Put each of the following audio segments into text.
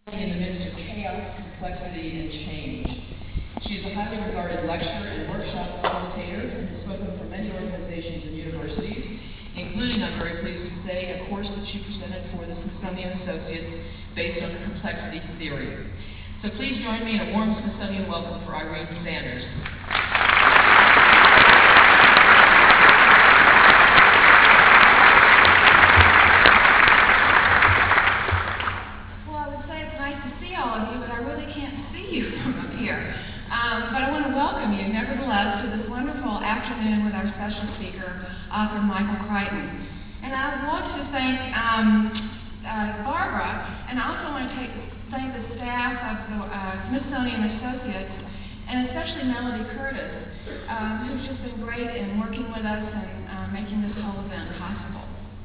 In the midst of chaos, complexity, and change. She is a highly regarded lecturer and workshop facilitator and has spoken for many organizations and universities, including, I'm very pleased to say, a course that she presented for the Smithsonian Associates based on complexity theory. So please join me in a warm Smithsonian welcome for Irene Sanders. But I want to welcome you, nevertheless, to this wonderful afternoon with our special speaker, author Michael Crichton. And I want to thank Barbara, and I also want to thank the staff of the Smithsonian Associates, and especially Melody Curtis, who's just been great in working with us and making this whole event possible.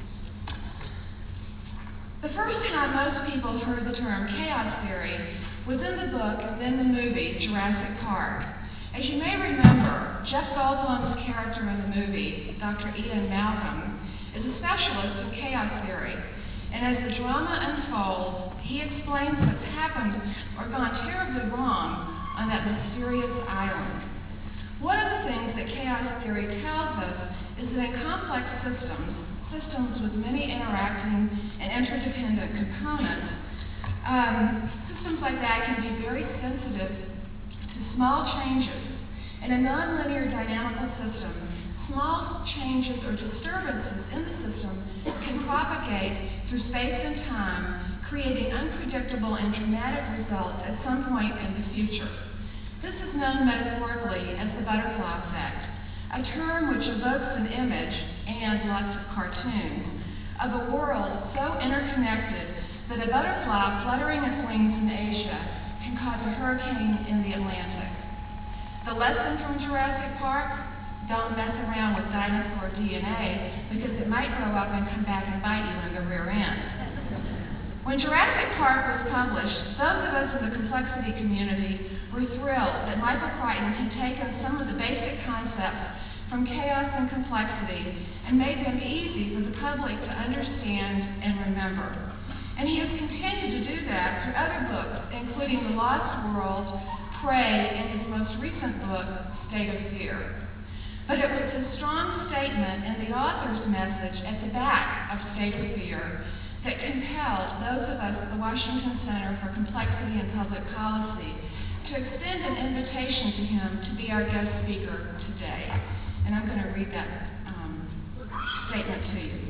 The first time most people heard the term chaos theory was in the book and then the movie Jurassic Park. As you may remember, Jeff Goldblum's character in the movie, Dr. Ian Malcolm, is a specialist in chaos theory. And as the drama unfolds, he explains what's happened or gone terribly wrong on that mysterious island. One of the things that chaos theory tells us is that in complex systems with many interacting and interdependent components, systems like that can be very sensitive to small changes. In a nonlinear dynamical system, small changes or disturbances in the system can propagate through space and time, creating unpredictable and dramatic results at some point in the future. This is known metaphorically as the butterfly effect, a term which evokes an image, and lots of cartoons, of a world so interconnected that a butterfly fluttering its wings in Asia can cause a hurricane in the Atlantic. The lesson from Jurassic Park: don't mess around with dinosaur DNA because it might grow up and come back and bite you in the rear end. When Jurassic Park was published, those of us in the complexity community were thrilled that Michael Crichton had taken some of the basic concepts from chaos and complexity and made them easy for the public to understand and remember. And he has continued to do that through other books, including The Lost World, Prey, and his most recent book, State of Fear. But it was his strong statement and the author's message at the back of State of Fear that compelled those of us at the Washington Center for Complexity and Public Policy to extend an invitation to him to be our guest speaker today. And I'm going to read that statement to you.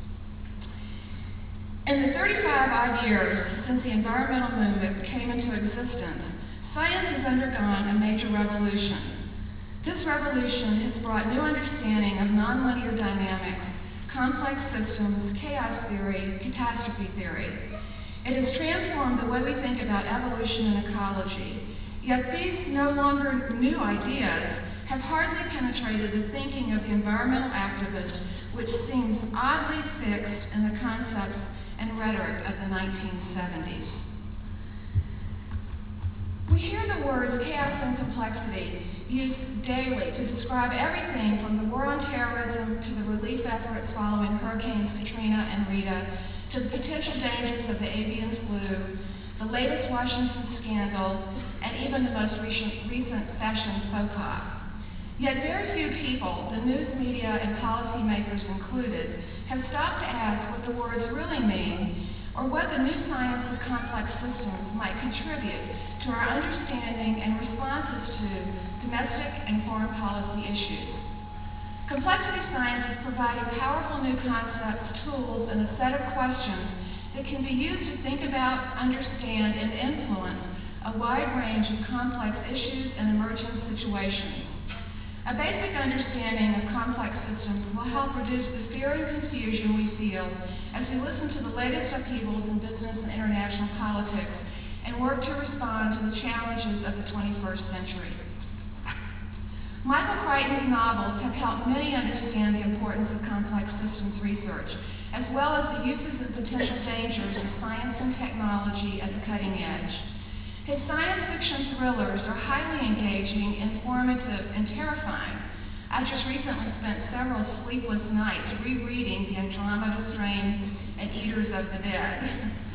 In the 35-odd years since the environmental movement came into existence, science has undergone a major revolution. This revolution has brought new understanding of nonlinear dynamics, complex systems, chaos theory, catastrophe theory. It has transformed the way we think about evolution and ecology. Yet these no longer new ideas have hardly penetrated the thinking of the environmental activist, which seems oddly fixed in the concepts and rhetoric of the 1970s. We hear the words chaos and complexity used daily to describe everything from the war on terrorism to the relief efforts following Hurricanes Katrina and Rita, to the potential dangers of the avian flu, the latest Washington scandal, and even the most recent fashion faux pas. Yet very few people, the news media and policymakers included, have stopped to ask what the words really mean, or what the new science of complex systems might contribute to our understanding and responses to domestic and foreign policy issues. Complexity science is providing powerful new concepts, tools, and a set of questions that can be used to think about, understand, and influence a wide range of complex issues and emergent situations. A basic understanding of complex systems will help reduce the fear and confusion we feel as we listen to the latest upheavals in business and international politics and work to respond to the challenges of the 21st century. Michael Crichton's novels have helped many understand the importance of complex systems research, as well as the uses and potential dangers of science and technology at the cutting edge. His science fiction thrillers are highly engaging, informative, and terrifying. I just recently spent several sleepless nights rereading The Andromeda Strain and Eaters of the Dead.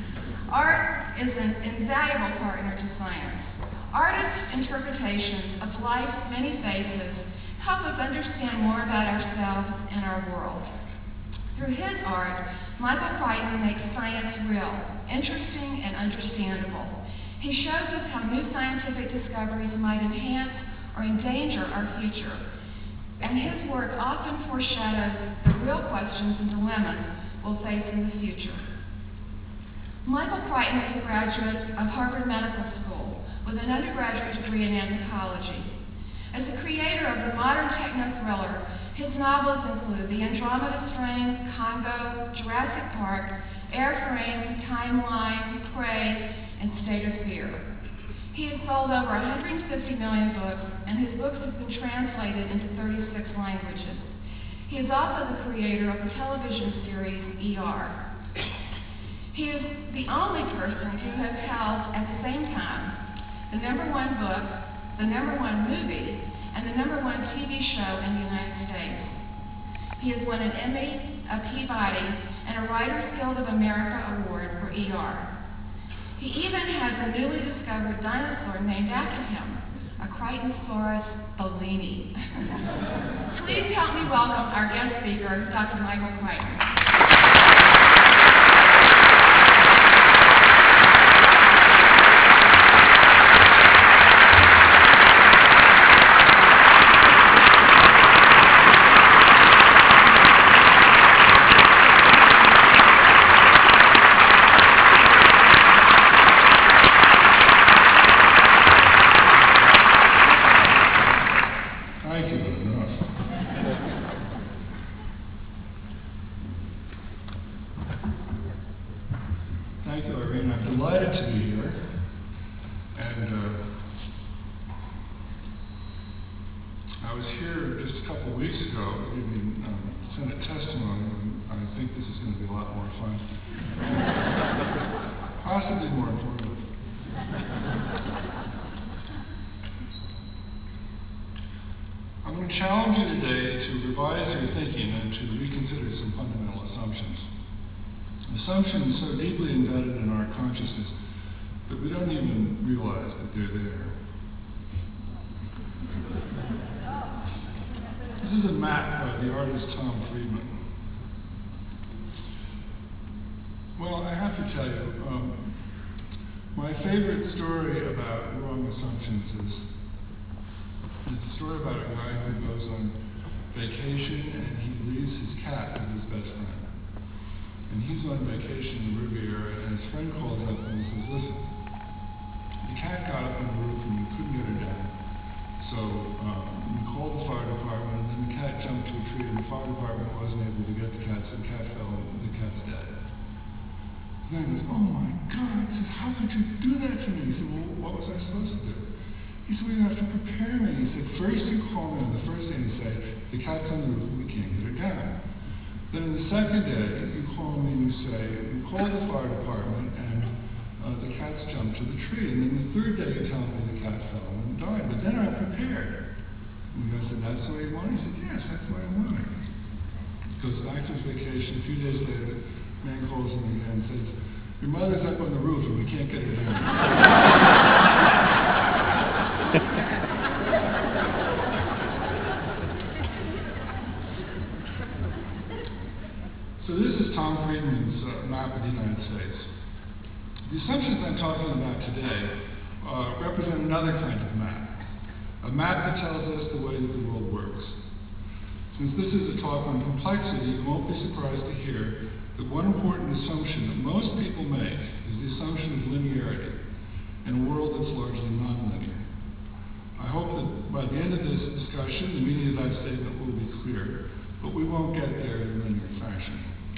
Art is an invaluable partner to science. Artists' interpretations of life's many faces help us understand more about ourselves and our world. Through his art, Michael Crichton makes science real, interesting, and understandable. He shows us how new scientific discoveries might enhance or endanger our future, and his work often foreshadows the real questions and dilemmas we'll face in the future. Michael Crichton is a graduate of Harvard Medical School with an undergraduate degree in anthropology. As the creator of the modern techno-thriller, his novels include The Andromeda Strain, Congo, Jurassic Park, Airframe, Timeline, Prey, and State of Fear. He has sold over 150 million books, and his books have been translated into 36 languages. He is also the creator of the television series ER. He is the only person to have held at the same time the #1 book, the #1 movie, and the #1 TV show in the United States. He has won an Emmy, a Peabody, and a Writers Guild of America award for ER. He even has a newly discovered dinosaur named after him, a Crichtonsaurus bellini. Please help me welcome our guest speaker, Dr. Michael Crichton. Thank you, Irene. I'm delighted to be here. And I was here just a couple of weeks ago giving Senate testimony, and I think this is going to be a lot more fun. Possibly more informative. I'm going to challenge you today to revise your thinking and to reconsider some fundamental assumptions. Assumptions so deeply embedded in our consciousness that we don't even realize that they're there. This is a map by the artist Tom Friedman. Well, I have to tell you, my favorite story about wrong assumptions is a story about a guy who goes on vacation and he leaves his cat with his best friend. And he's on vacation in the Riviera, and his friend calls up and he says, listen, the cat got up on the roof and we couldn't get her down. So we called the fire department, and then the cat jumped to a tree, and the fire department wasn't able to get the cat, so the cat fell and the cat's dead. And then he goes, oh my God. He says, how could you do that to me? He said, well, what was I supposed to do? He said, well, you have to prepare me. He said, first you call me on the first day and you say, the cat's on the roof and we can't get her down. Then the second day, you call me and you say, you call the fire department and the cat's jumped to the tree. And then the third day, you tell me the cat fell and died. But then I'm prepared. And the guy said, that's the way you want it? He said, yes, that's the way I want it. He goes back to his vacation. A few days later, the man calls him again and says, your mother's up on the roof and we can't get her down. So this is Tom Friedman's map of the United States. The assumptions I'm talking about today represent another kind of map, a map that tells us the way that the world works. Since this is a talk on complexity, you won't be surprised to hear that one important assumption that most people make is the assumption of linearity in a world that's largely nonlinear. I hope that by the end of this discussion, the meaning of that statement will be clear, but we won't get there in a linear fashion.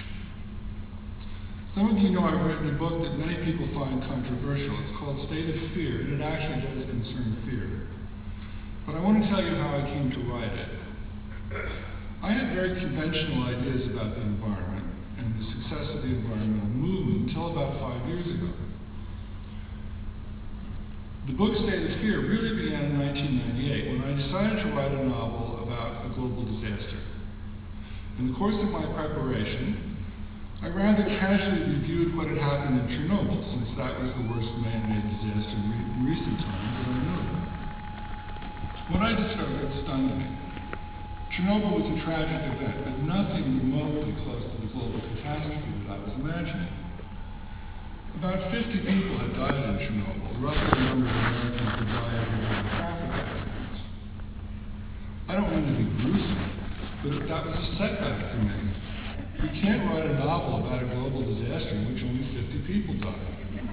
Some of you know I've written a book that many people find controversial. It's called State of Fear, and it actually does concern fear. But I want to tell you how I came to write it. I had very conventional ideas about the environment and the success of the environmental movement until about 5 years ago. The book State of Fear really began in 1998 when I decided to write a novel about a global disaster. In the course of my preparation, I rather casually reviewed what had happened in Chernobyl, since that was the worst man-made disaster in recent times that I knew of. What I discovered stunned me. Chernobyl was a tragic event, but nothing remotely close to the global catastrophe that I was imagining. About 50 people had died in Chernobyl, roughly the number of Americans who die every year in traffic accidents. I don't mean to be gruesome, but that was a setback for me. You can't write a novel about a global disaster in which only 50 people died.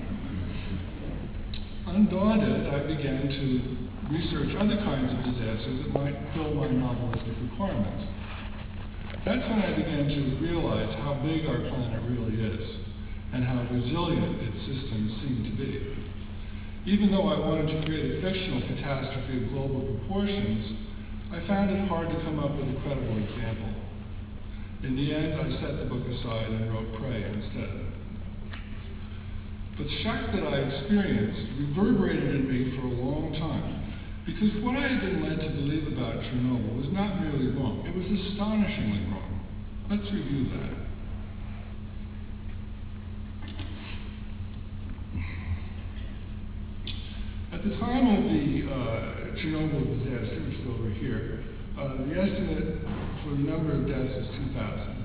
Undaunted, I began to research other kinds of disasters that might fill my novelistic requirements. That's when I began to realize how big our planet really is, and how resilient its systems seem to be. Even though I wanted to create a fictional catastrophe of global proportions, I found it hard to come up with a credible example. In the end, I set the book aside and wrote Prey instead. But the shock that I experienced reverberated in me for a long time, because what I had been led to believe about Chernobyl was not merely wrong, it was astonishingly wrong. Let's review that. At the time of the Chernobyl disaster, which is over here, the estimate for the number of deaths was 2,000.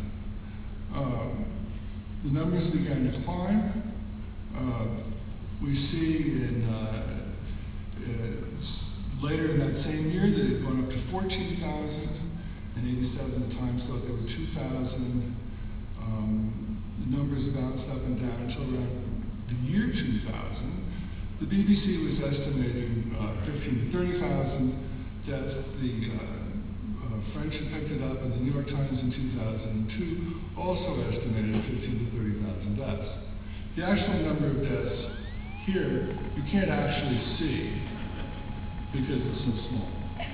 The numbers began to climb. We see later in that same year that it had gone up to 14,000. In 87, the Times thought there were 2,000. The numbers bounced up and down until around the year 2000. The BBC was estimating 15,000 to 30,000 deaths. The French had picked it up, and the New York Times in 2002 also estimated 15,000 to 30,000 deaths. The actual number of deaths here, you can't actually see because it's so small.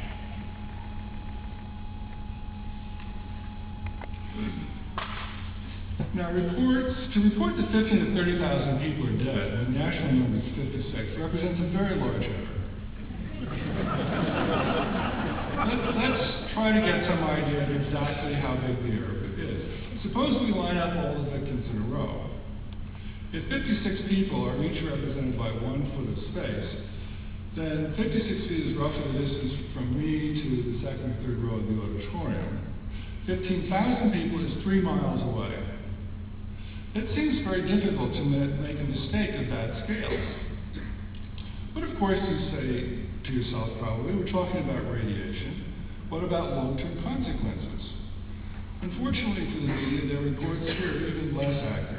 Now, to report that 15,000 to 30,000 people are dead when the actual number is 56 represents a very large error. Let's try to get some idea of exactly how big the error is. Suppose we line up all the victims in a row. If 56 people are each represented by 1 foot of space, then 56 feet is roughly the distance from me to the second or third row of the auditorium. 15,000 people is 3 miles away. It seems very difficult to make a mistake of that scale. But of course you say to yourself probably, we're talking about radiation. What about long-term consequences? Unfortunately for the media, their reports here are even less accurate.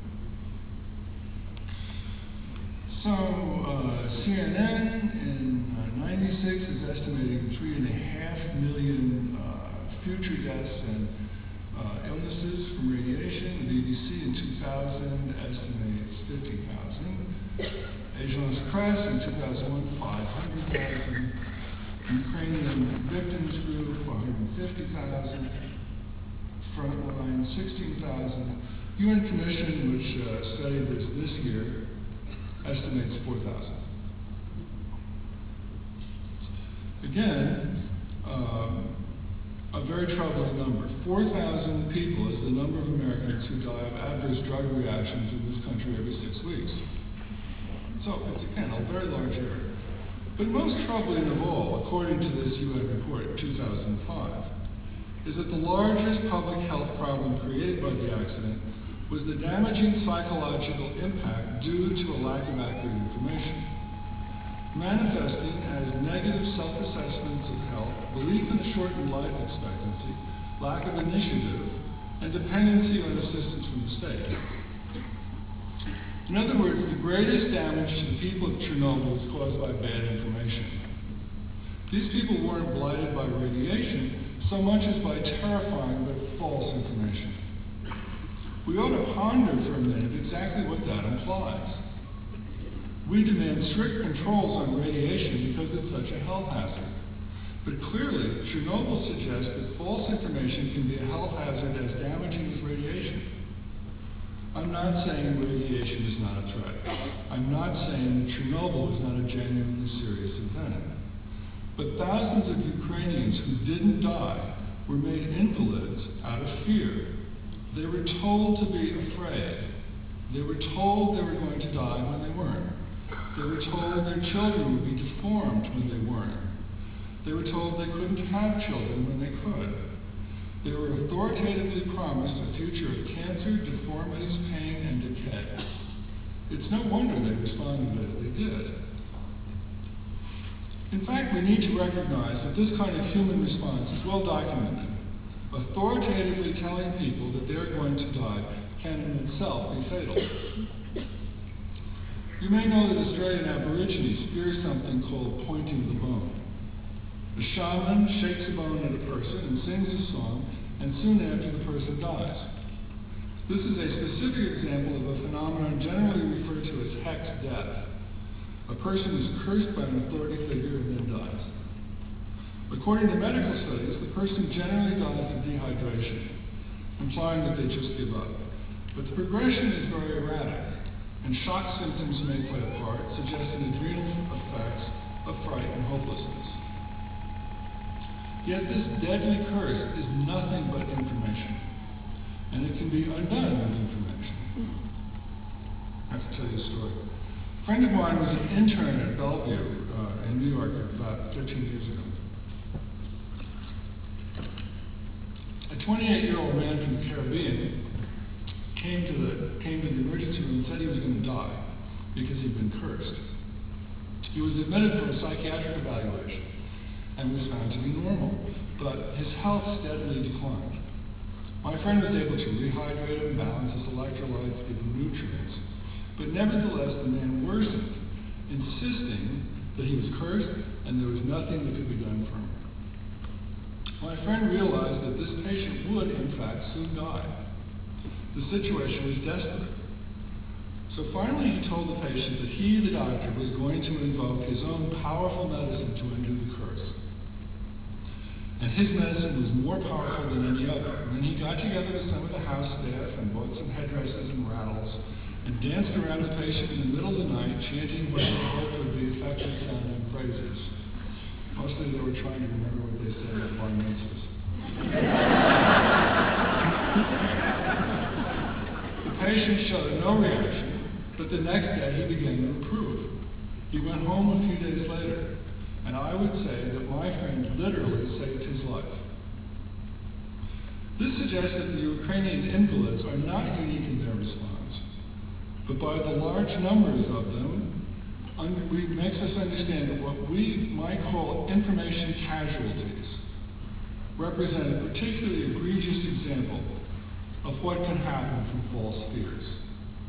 So CNN in '96 is estimating 3.5 million future deaths and illnesses from radiation. The BBC in 2000 estimates 50,000. Agence Presse in 2001, 500,000. Ukrainian victims group, 150,000. Frontline, 16,000. UN Commission, which studied this year, estimates 4,000. Again, a very troubling number. 4,000 people is the number of Americans who die of adverse drug reactions in this country every 6 weeks. So it's, again, a very large error. But most troubling of all, according to this UN report, 2005, is that the largest public health problem created by the accident was the damaging psychological impact due to a lack of accurate information, manifesting as negative self-assessments of health, belief in a shortened life expectancy, lack of initiative, and dependency on assistance from the state. In other words, the greatest damage to the people of Chernobyl was caused by bad information. These people weren't blighted by radiation so much as by terrifying but false information. We ought to ponder for a minute exactly what that implies. We demand strict controls on radiation because it's such a health hazard. But clearly, Chernobyl suggests that false information can be a health hazard as damaging as radiation. I'm not saying radiation is not a threat. I'm not saying that Chernobyl is not a genuinely serious event. But thousands of Ukrainians who didn't die were made invalids out of fear. They were told to be afraid. They were told they were going to die when they weren't. They were told their children would be deformed when they weren't. They were told they couldn't have children when they could. They were authoritatively promised a future of cancer, deformities, pain, and decay. It's no wonder they responded as they did. In fact, we need to recognize that this kind of human response is well documented. Authoritatively telling people that they're going to die can in itself be fatal. You may know that Australian Aborigines fear something called pointing the bone. The shaman shakes a bone at a person and sings a song, and soon after the person dies. This is a specific example of a phenomenon generally referred to as hex death. A person is cursed by an authority figure and then dies. According to medical studies, the person generally dies of dehydration, implying that they just give up. But the progression is very erratic, and shock symptoms may play a part, suggesting adrenal effects of fright and hopelessness. Yet this deadly curse is nothing but information, and it can be undone with information. I have to tell you a story. A friend of mine was an intern at Bellevue in New York about 13 years ago. A 28-year-old man from the Caribbean came to the emergency room and said he was going to die because he'd been cursed. He was admitted for a psychiatric evaluation and was found to be normal, but his health steadily declined. My friend was able to rehydrate him, balance his electrolytes, give him nutrients, but nevertheless the man worsened, insisting that he was cursed and there was nothing that could be done for him. My friend realized that this patient would, in fact, soon die. The situation was desperate. So finally he told the patient that he, the doctor, was going to invoke his own powerful medicine to undo the curse. And his medicine was more powerful than any other. And then he got together with some of the house staff and bought some headdresses and rattles and danced around the patient in the middle of the night, chanting what they hoped would be effective sounding phrases. Mostly they were trying to remember what they said at bar mitzvahs. The patient showed no reaction, but the next day he began to improve. He went home a few days later, and I would say that my friend literally saved his life. This suggests that the Ukrainian invalids are not unique in their response, but by the large numbers of them, makes us understand that what we might call information casualties represent a particularly egregious example of what can happen from false fears.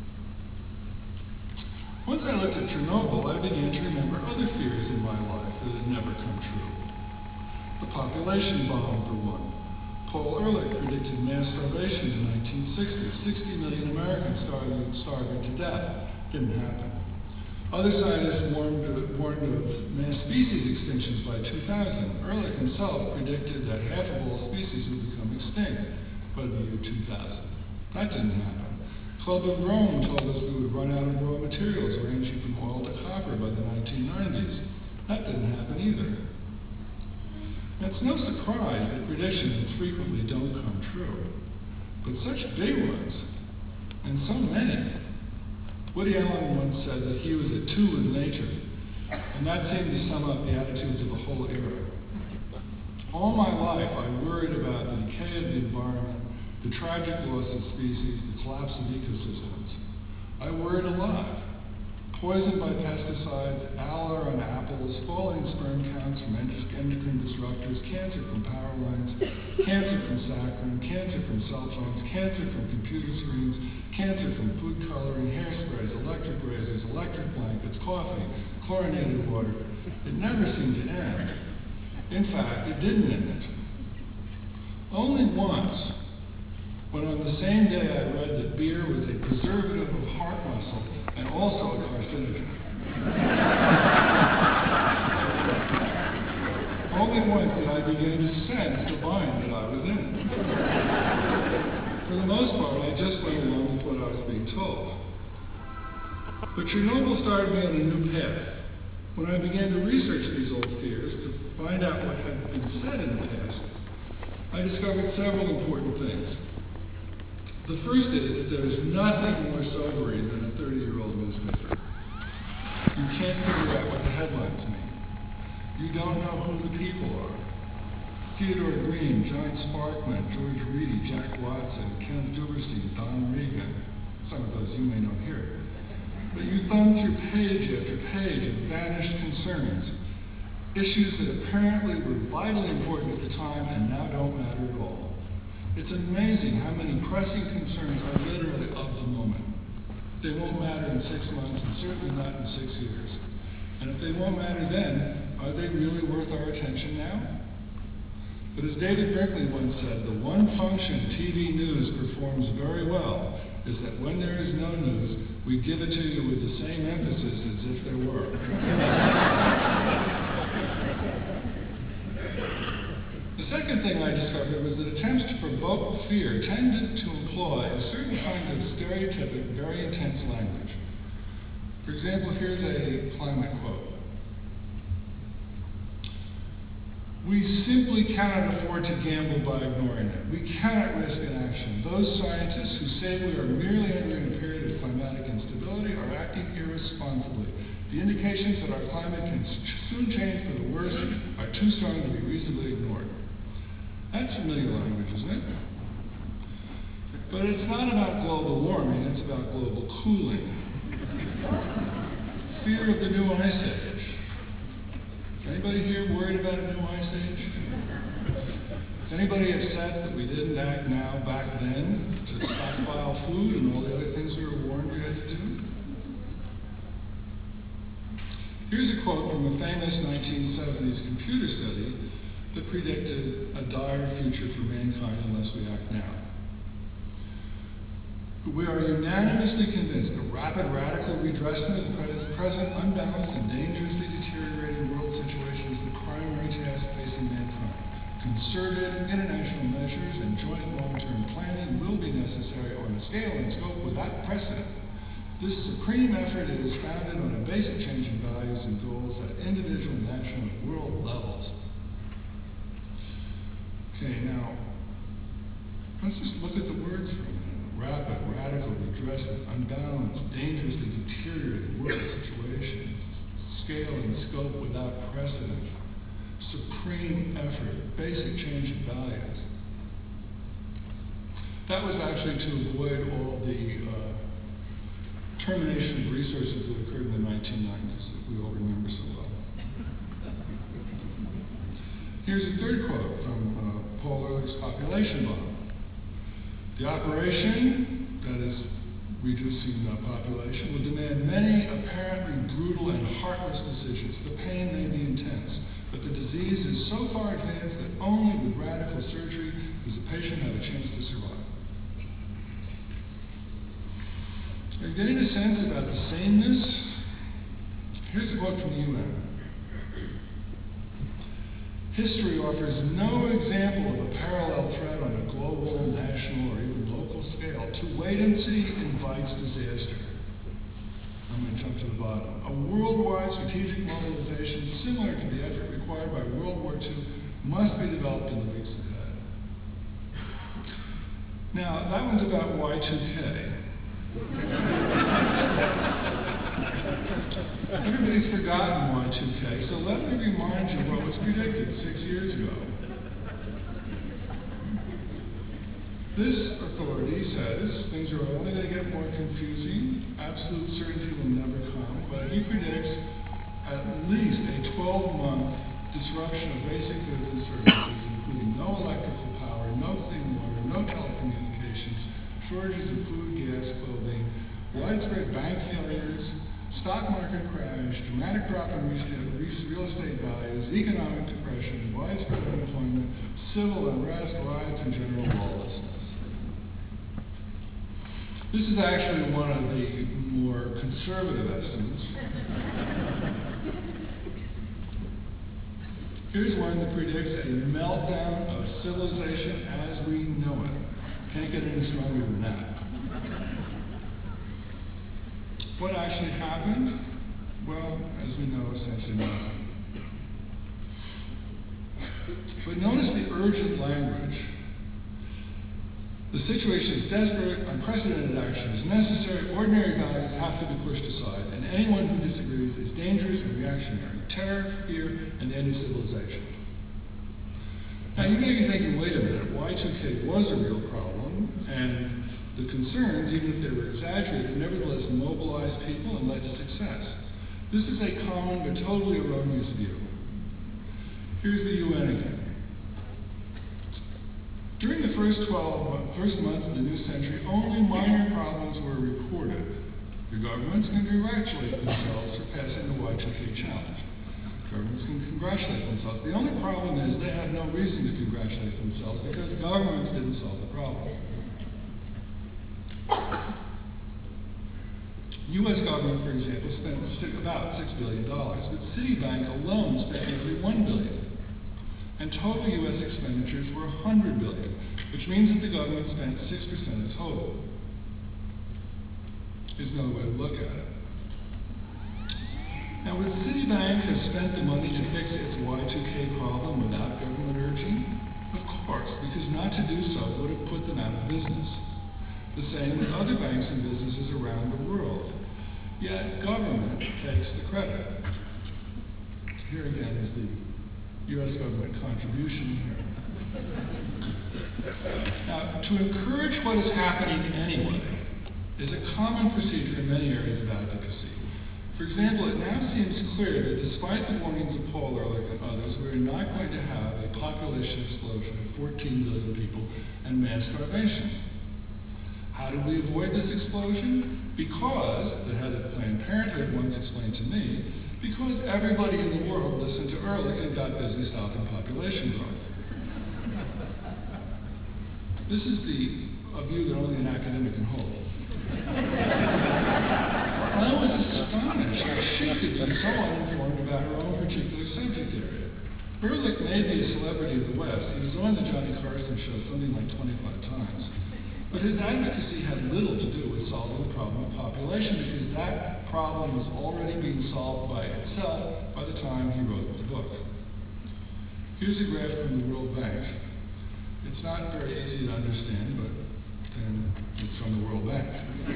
Once I looked at Chernobyl, I began to remember other fears in my life that had never come true. The population bomb, for one. Paul Ehrlich predicted mass starvation in the 1960s, 60 million Americans starving to death. Didn't happen. Other scientists warned of mass species extinctions by 2000. Ehrlich himself predicted that half of all species would become extinct by the year 2000. That didn't happen. Club of Rome told us we would run out of raw materials ranging from oil to copper by the 1990s. That didn't happen either. It's no surprise that predictions frequently don't come true. But such big ones, and so many. Woody Allen once said that he was at two with nature, and that seemed to sum up the attitudes of a whole era. All my life I worried about the decay of the environment, the tragic loss of species, the collapse of ecosystems. I worried a lot. Poisoned by pesticides, alor on apples, falling sperm counts from endocrine disruptors, cancer from power lines, cancer from saccharin, cancer from cell phones, cancer from computer screens, cancer from food coloring, hairsprays, electric razors, electric blankets, coffee, chlorinated water. It never seemed to end. In fact, it didn't end. Only once, when on the same day I read that beer was a preservative of heart muscle and also a carcinogen. Only once did I begin to sense the bind that I was in. For the most part, I just went along with what I was being told. But Chernobyl started me on a new path. When I began to research these old fears to find out what had been said in the past, I discovered several important things. The first is that there is nothing more sobering than a 30-year-old newspaper. You can't figure out what the headlines mean. You don't know who the people are. Theodore Green, John Sparkman, George Reedy, Jack Watson, Kenneth Duberstein, Don Regan. Some of those you may know here. But you thumb through page after page of vanished concerns, issues that apparently were vitally important at the time and now don't matter at all. It's amazing how many pressing concerns are literally of the moment. They won't matter in 6 months and certainly not in 6 years. And if they won't matter then, are they really worth our attention now? But as David Brinkley once said, the one function TV news performs very well is that when there is no news, we give it to you with the same emphasis as if there were. The second thing I discovered was that attempts to provoke fear tended to employ a certain kind of stereotypic, very intense language. For example, here's a climate quote. We simply cannot afford to gamble by ignoring it. We cannot risk inaction. Those scientists who say we are merely entering a period of climatic instability are acting irresponsibly. The indications that our climate can soon change for the worse are too strong to be reasonably ignored. That's familiar language, isn't it? But it's not about global warming, it's about global cooling. Fear of the new ice age. Anybody here worried about a new ice age? Is anybody upset that we didn't act now back then to stockpile food and all the other things we were warned we had to do? Here's a quote from a famous 1970s computer study that predicted a dire future for mankind unless we act now. We are unanimously convinced that rapid radical redressment of the present unbalanced and dangerously deteriorating world situation is the primary task facing mankind. Concerted international measures and joint long-term planning will be necessary on a scale and scope without precedent. This supreme effort is founded on a basic change in values and goals at individual, national, and world levels. Okay, now, let's just look at the words for a minute. Rapid, radical, redressment, unbalanced, dangerously deteriorating world situation, scale and scope without precedent, supreme effort, basic change in values. That was actually to avoid all the termination of resources that occurred in the 1990s that we all remember so well. Here's a third quote from Paul Ehrlich's Population Bomb. The operation, that is reducing the population, will demand many apparently brutal and heartless decisions. The pain may be intense, but the disease is so far advanced that only with radical surgery does the patient have a chance to survive. Are you getting a sense about the sameness? Here's a quote from the UN. History offers no example of a parallel threat on a global, national, or even local scale. To wait and see invites disaster. I'm going to jump to the bottom. A worldwide strategic mobilization similar to the effort required by World War II must be developed in the weeks ahead. Now, that one's about Y2K. Everybody's forgotten Y2K, so let me remind you what was predicted 6 years ago. This authority says things are only going to get more confusing, absolute certainty will never come, but he predicts at least a 12-month disruption of basic goods and services, including no electrical power, no clean water, no telecommunications, shortages of food, gas, clothing, widespread bank failures, stock market crash, dramatic drop in real estate values, economic depression, widespread unemployment, civil unrest, riots, and general lawlessness. This is actually one of the more conservative estimates. Here's one that predicts a meltdown of civilization as we know it. Can't get any stronger than that. What actually happened? Well, as we know, essentially nothing. But notice the urgent language. The situation is desperate, unprecedented action is necessary, ordinary values have to be pushed aside, and anyone who disagrees is dangerous and reactionary. Terror, fear, and the end of civilization. Now you may be thinking, wait a minute, Y2K was a real problem, and the concerns, even if they were exaggerated, nevertheless mobilized people and led to success. This is a common but totally erroneous view. Here's the UN again. During the first months of the new century, only minor problems were reported. The governments can congratulate themselves for passing the Y2K challenge. Governments can congratulate themselves. The only problem is they have no reason to congratulate themselves because governments didn't solve the problem. U.S. government, for example, spent about $6 billion, but Citibank alone spent nearly $1 billion. And total U.S. expenditures were $100 billion, which means that the government spent 6% of total. Here's another way to look at it. Now, would Citibank have spent the money to fix its Y2K problem without government urging? Of course, because not to do so would have put them out of business. The same with other banks and businesses around the world. Yet, government takes the credit. Here again is the U.S. government contribution here. Now, to encourage what is happening anyway is a common procedure in many areas of advocacy. For example, it now seems clear that despite the warnings of Paul Ehrlich and others, we are not going to have a population explosion of 14 billion people and mass starvation. How do we avoid this explosion? Because, the head of Planned Parenthood once explained to me, because everybody in the world listened to Ehrlich and got busy stopping population growth. This is a view that only an academic can hold. I was astonished that she could be so uninformed about her own particular subject area. Ehrlich may be a celebrity of the West. He was on the Johnny Carson show something like 25 times. But his advocacy had little to do with solving the problem of population because that problem was already being solved by itself by the time he wrote the book. Here's a graph from the World Bank. It's not very easy to understand, but then it's from the World Bank.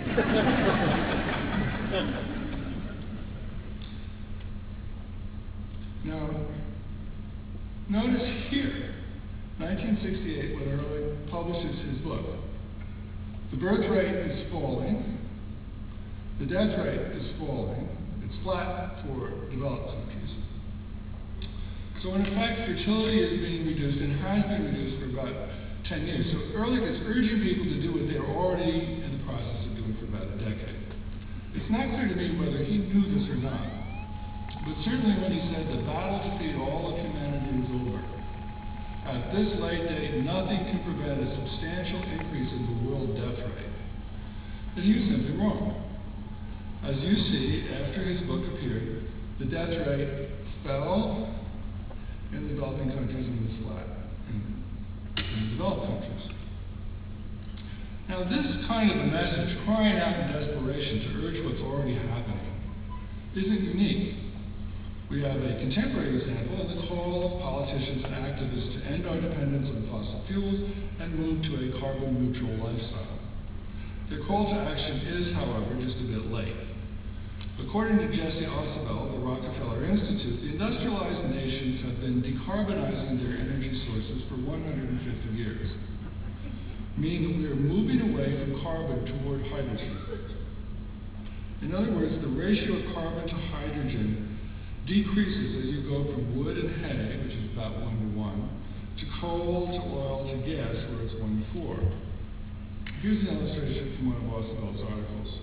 Now, notice here, 1968, when Ehrlich publishes his book. The birth rate is falling, the death rate is falling, it's flat for developed countries. So in effect, fertility is being reduced and has been reduced for about 10 years. So Ehrlich is urging people to do what they're already in the process of doing for about a decade. It's not clear to me whether he knew this or not, but certainly when he said the battle to feed all of humanity is over, at this late date, nothing can prevent a substantial increase in the world death rate. Then he was simply wrong. As you see, after his book appeared, the death rate fell in the developing countries and was flat in the developed countries. Now, this kind of a message, crying out in desperation to urge what's already happening, isn't unique. We have a contemporary example in the call of politicians and activists to end our dependence on fossil fuels and move to a carbon-neutral lifestyle. Their call to action is, however, just a bit late. According to Jesse Ausubel of the Rockefeller Institute, the industrialized nations have been decarbonizing their energy sources for 150 years, meaning that we are moving away from carbon toward hydrogen. In other words, the ratio of carbon to hydrogen decreases as you go from wood and hay, which is about 1:1, to coal, to oil, to gas, where it's 1:4. Here's an illustration from one of Ausubel's articles.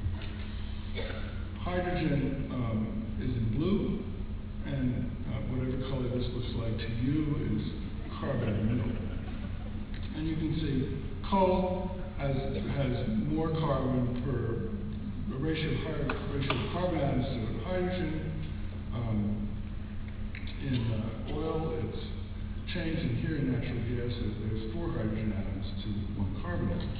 Hydrogen is in blue, and whatever color this looks like to you is carbon in the middle. And you can see coal has more carbon per ratio of carbon atoms to hydrogen. In oil, it's changed, and here in natural gas, there's 4 hydrogen atoms to 1 carbon atom.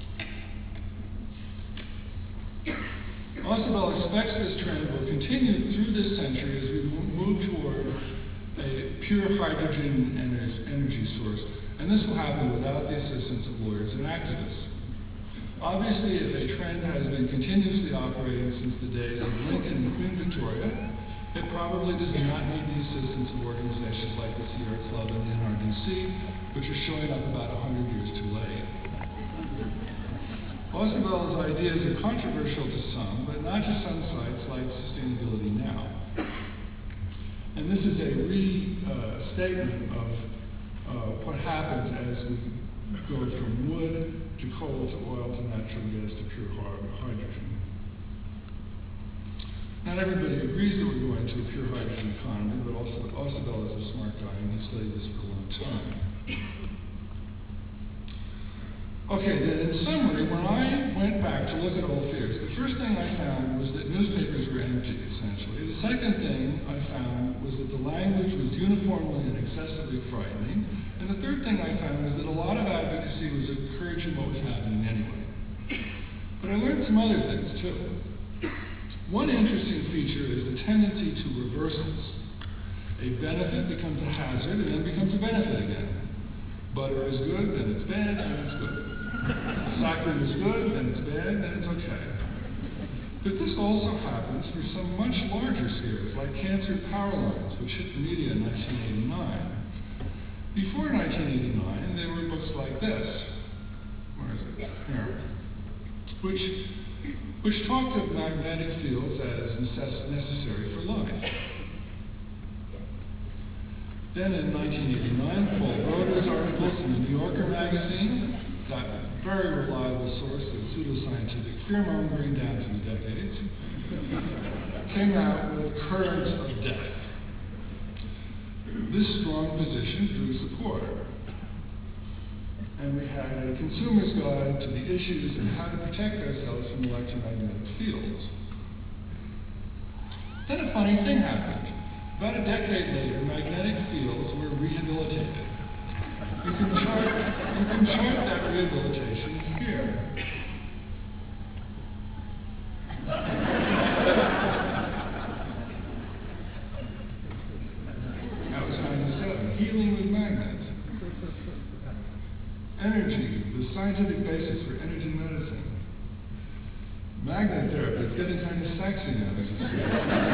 Ausubel expects this trend will continue through this century as we move toward a pure hydrogen energy source. and this will happen without the assistance of lawyers and activists. Obviously, if a trend has been continuously operating since the days of Lincoln and Queen Victoria, it probably does not need the assistance of organizations like the Sierra Club and the NRDC, which are showing up about 100 years too late. Ausubel's ideas are controversial to some, but not just on sites like Sustainability Now. And this is a restatement of what happens as we go from wood to coal to oil to natural gas to pure hydrogen. Not everybody agrees that we're going to a pure hydrogen economy, but also Ausubel is a smart guy and he studied this for a long time. Okay, then in summary, when I went back to look at old fears, the first thing I found was that newspapers were empty, essentially. The second thing I found was that the language was uniformly and excessively frightening. And the third thing I found was that a lot of advocacy was encouraging what was happening anyway. But I learned some other things, too. One interesting feature is the tendency to reversals. A benefit becomes a hazard and then becomes a benefit again. Butter is good, then it's bad, then it's good. Saccharin is good, then it's bad, then it's okay. But this also happens for some much larger scares, like cancer power lines, which hit the media in 1989. Before 1989, there were books like this. Where is it? Here. Which talked of magnetic fields as necessary for life. Then in 1989, Paul Broder's articles in the New Yorker magazine, that very reliable source of pseudoscientific fear-mongering down through the decades, came out with Currents of Death. This strong position drew support. And we had a consumer's guide to the issues and how to protect ourselves from electromagnetic fields. Then a funny thing happened. About a decade later, magnetic fields were rehabilitated. You can chart that rehabilitation here. That was 97. Healing with magnets. Energy, the scientific basis for energy medicine. Magnet therapy, it's getting kind of sexy now, as you see.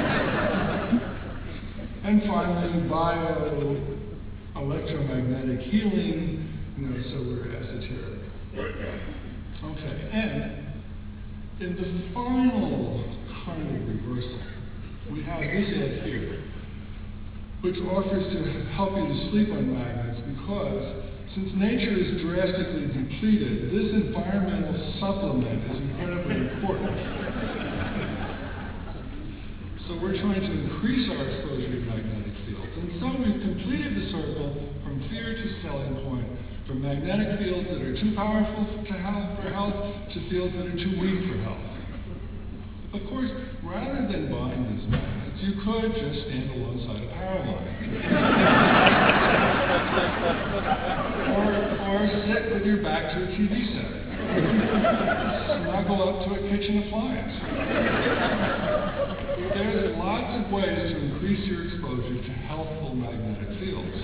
And finally, electromagnetic healing, so we're esoteric. Okay, and in the final kind of reversal, we have this ad here, which offers to help you to sleep on magnets because since nature is drastically depleted, this environmental supplement is incredibly important. So we're trying to increase our exposure to magnetic fields. And so we've completed the circle from fear to selling point, from magnetic fields that are too powerful for health to fields that are too weak for health. Of course, rather than buying these magnets, you could just stand alongside a power line. Or sit with your back to a TV set. Snuggle up to a kitchen appliance. There's lots of ways to increase your exposure to healthful magnetic fields.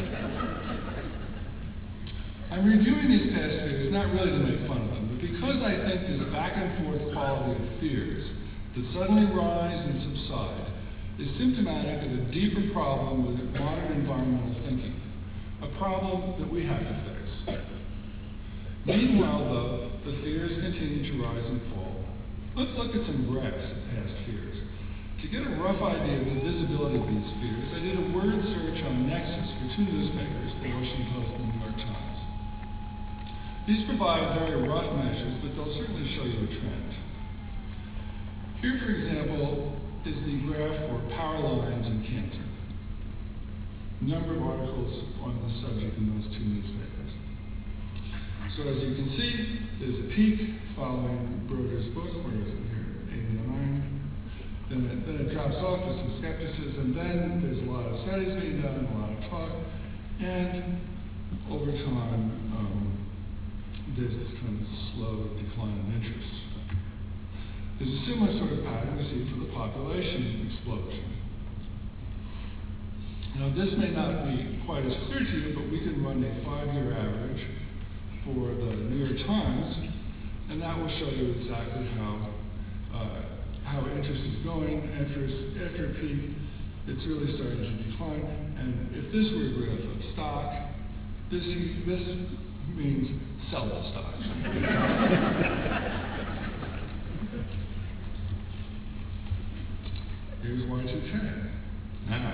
I'm reviewing these past fears not really to make fun of them, but because I think this back and forth quality of fears that suddenly rise and subside is symptomatic of a deeper problem with modern environmental thinking, a problem that we have to face. Meanwhile, though, the fears continue to rise and fall. Let's look at some graphs of past fears. To get a rough idea of the visibility of these fears, I did a word search on Nexus for two newspapers, the Washington Post and the New York Times. These provide very rough measures, but they'll certainly show you a trend. Here, for example, is the graph for power lines and cancer. Number of articles on this subject in those two newspapers. So as you can see, there's a peak following Broder's book, where is it here, 89. Then it drops off with some skepticism. Then there's a lot of studies being done, a lot of talk, and over time, there's this kind of slow decline in interest. There's a similar sort of pattern we see for the population explosion. Now, this may not be quite as clear to you, but we can run a 5-year average for the New York Times, and that will show you exactly how interest is going. After a peak, it's really starting to decline. And if this were a graph of stock, this means sell the stock. Here's Y2K. Now,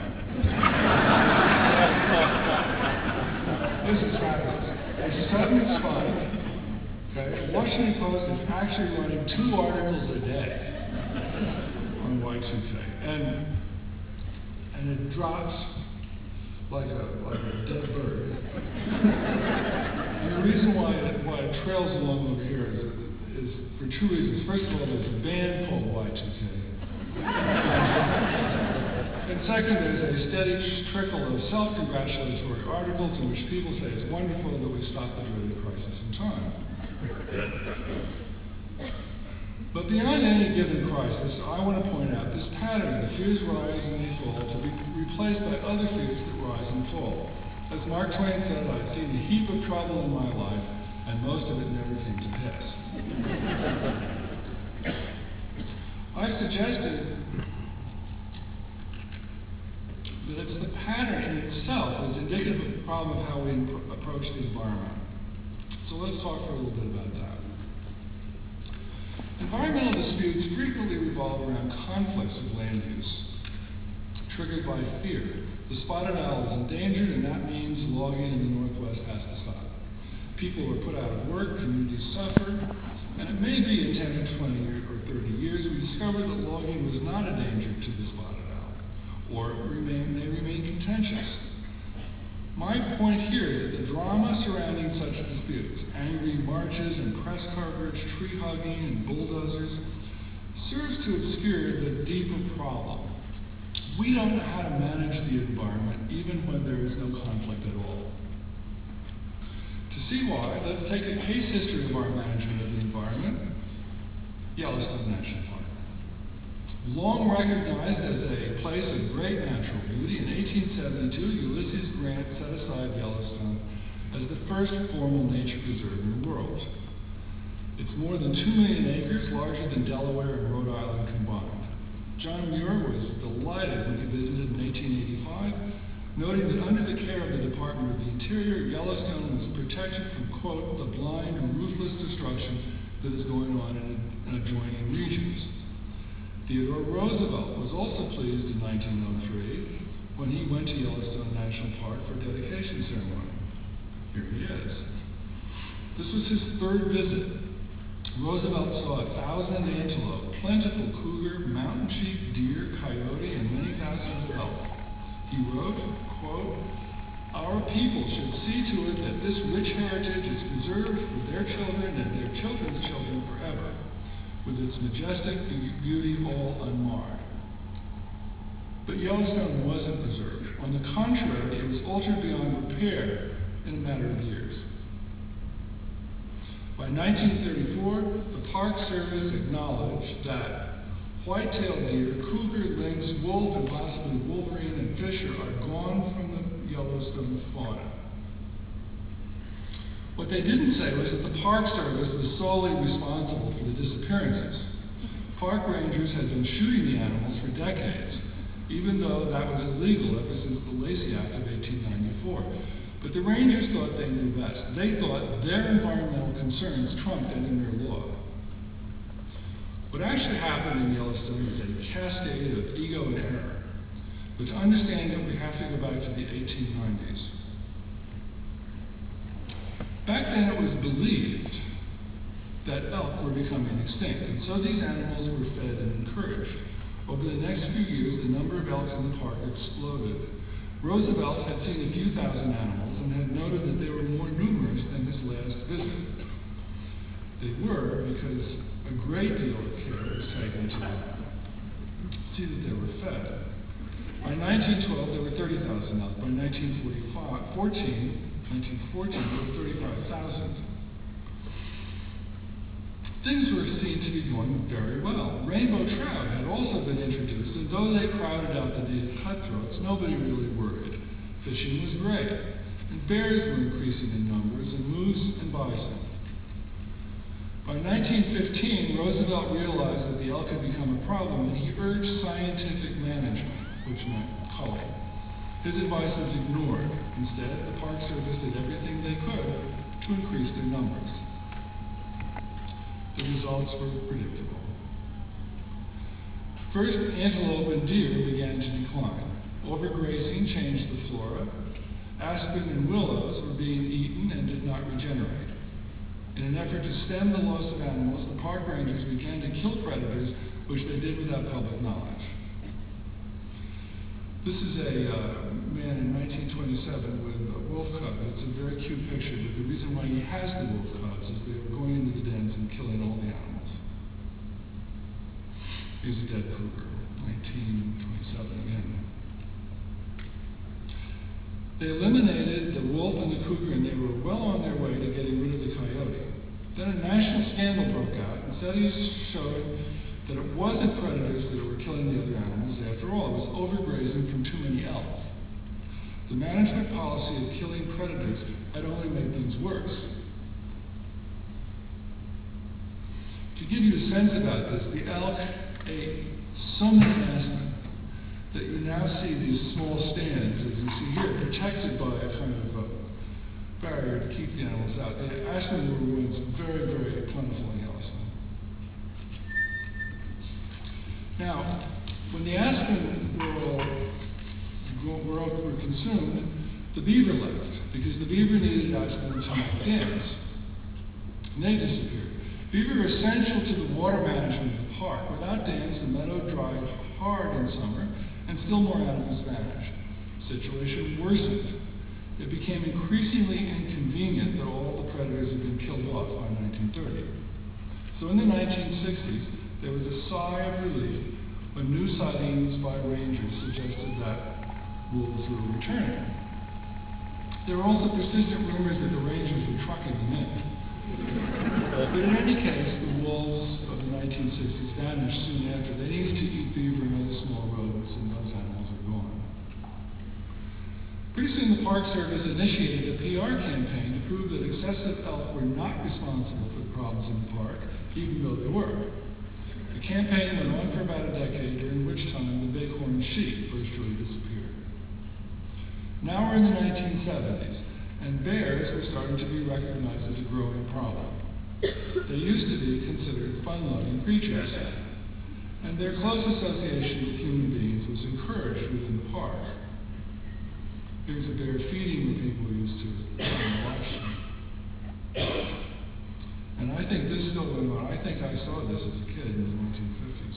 this is fabulous. A sudden spike. Okay, Washington Post is actually running 2 articles a day on Y2K, and it drops like a dead bird. And the reason why it trails along over here is for 2 reasons. First of all, there's a band called Y2K. And second, there's a steady trickle of self-congratulatory articles in which people say it's wonderful that we stopped the dreaded crisis in time. But beyond any given crisis, I want to point out this pattern: the fears rise and they fall, to be replaced by other fears that rise and fall. As Mark Twain said, I'd seen a heap of trouble in my life, and most of it never came to pass. I've suggested that it's the pattern in itself that's indicative of the problem of how we approach the environment. So let's talk for a little bit about that. Environmental disputes frequently revolve around conflicts of land use, triggered by fear. The spotted owl is endangered, and that means logging in the Northwest has to stop. People are put out of work, communities suffer, and it may be in 10 or 20 or 30 years we discover that logging was not a danger to the spotted owl, or may remain contentious. My point here is that the drama surrounding such disputes, angry marches and press coverage, tree hugging and bulldozers, serves to obscure the deeper problem. We don't know how to manage the environment even when there is no conflict at all. To see why, let's take a case history of our management of the environment: Yellowstone National Park. Long recognized as a place of great natural beauty, in 1872, Ulysses Grant set aside Yellowstone as the first formal nature preserve in the world. It's more than 2 million acres, larger than Delaware and Rhode Island combined. John Muir was delighted when he visited in 1885, noting that under the care of the Department of the Interior, Yellowstone was protected from, quote, the blind, ruthless destruction that is going on in adjoining regions. Theodore Roosevelt was also pleased in 1903 when he went to Yellowstone National Park for a dedication ceremony. Here he is. This was his 3rd visit. Roosevelt saw 1,000 antelope, plentiful cougar, mountain sheep, deer, coyote, and many thousands of elk. He wrote, quote, our people should see to it that this rich heritage is preserved for their children and their children's children forever, with its majestic beauty all unmarred. But Yellowstone wasn't preserved. On the contrary, it was altered beyond repair in a matter of years. By 1934, the Park Service acknowledged that white-tailed deer, cougar, lynx, wolf, and possibly wolverine and fisher are gone from the Yellowstone fauna. What they didn't say was that the Park Service was solely responsible for the disappearances. Park rangers had been shooting the animals for decades, even though that was illegal ever since the Lacey Act of 1894. But the rangers thought they knew best. They thought their environmental concerns trumped any mere law. What actually happened in Yellowstone is a cascade of ego and error. But to understand it, we have to go back to the 1890s. Back then, it was believed that elk were becoming extinct, and so these animals were fed and encouraged. Over the next few years, the number of elk in the park exploded. Roosevelt had seen a few thousand animals and had noted that they were more numerous than his last visit. They were because a great deal of care was taken to see that they were fed. By 1912, there were 30,000 elk. By 1914, there were 35,000. Things were seen to be going very well. Rainbow trout had also been introduced, and though they crowded out the native cutthroats, nobody really worried. Fishing was great, and bears were increasing in numbers, and moose and bison. By 1915, Roosevelt realized that the elk had become a problem, and he urged scientific management, which meant culling. His advice was ignored. Instead, the Park Service did everything they could to increase their numbers. The results were predictable. First, antelope and deer began to decline. Overgrazing changed the flora. Aspen and willows were being eaten and did not regenerate. In an effort to stem the loss of animals, the park rangers began to kill predators, which they did without public knowledge. This is a man in 1927 with wolf cubs. It's a very cute picture, but the reason why he has the wolf cubs is they were going into the dens and killing all the animals. Here's a dead cougar, 1927 again. They eliminated the wolf and the cougar, and they were well on their way to getting rid of the coyote. Then a national scandal broke out, and studies showed that it wasn't predators that were killing the other animals. After all, it was overgrazing from too many elk. The management policy of killing predators had only made things worse. To give you a sense about this, the elk ate so many aspen that you now see these small stands, as you see here, protected by a kind of barrier to keep the animals out. The aspen were once very, very plentiful in Yellowstone. Now, when the aspen were consumed, the beaver left, because the beaver needed aspen to make dams. And they disappeared. Beaver are essential to the water management of the park. Without dams, the meadow dried hard in summer, and still more animals vanished. The situation worsened. It became increasingly inconvenient that all the predators had been killed off by 1930. So in the 1960s, there was a sigh of relief when new sightings by rangers suggested that wolves were returning. There were also persistent rumors that the rangers were trucking them in. But in any case, the wolves of the 1960s vanished soon after. They needed to eat beaver and other small rodents, and those animals are gone. Pretty soon, the Park Service initiated a PR campaign to prove that excessive elk were not responsible for the problems in the park, even though they were. The campaign went on for about a decade, during which time the bighorn sheep virtually disappeared. Now we're in the 1970s, and bears were starting to be recognized as a growing problem. They used to be considered fun-loving creatures, and their close association with human beings was encouraged within the park. Here's a bear feeding where people used to watch them. And I think this still went on. I think I saw this as a kid in the 1950s.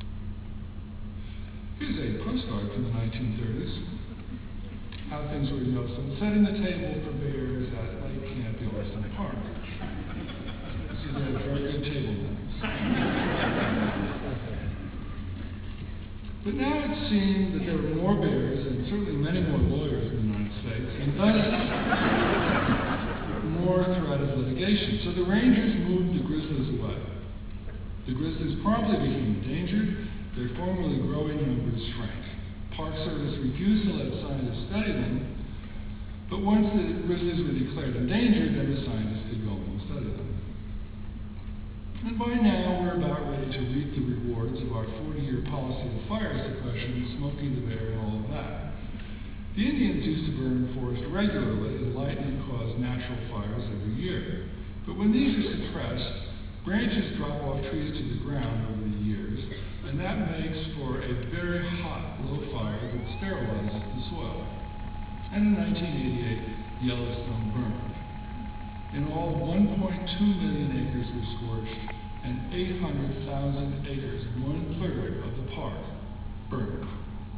Here's a postcard from the 1930s. How things were in Yellowstone, setting the table for bears at Lake Camp Yellowstone Park. See, they had very good table manners. But now it seemed that there were more bears, and certainly many more lawyers in the United States, and thus more threat of litigation. So the rangers moved the grizzlies away. The grizzlies promptly became endangered. Their formerly growing numbers shrank. Park Service refused to let scientists study them, but once the grizzlies were declared endangered, then the scientists could go in and study them. And by now, we're about ready to reap the rewards of our 40-year policy of fire suppression, Smokey the Bear, and all of that. The Indians used to burn the forest regularly, and lightning caused natural fires every year. But when these are suppressed, branches drop off trees to the ground over the years, and that makes for a very hot, low fire that sterilizes the soil. And in 1988, Yellowstone burned. In all, 1.2 million acres were scorched, and 800,000 acres, 1/3 of the park, burned.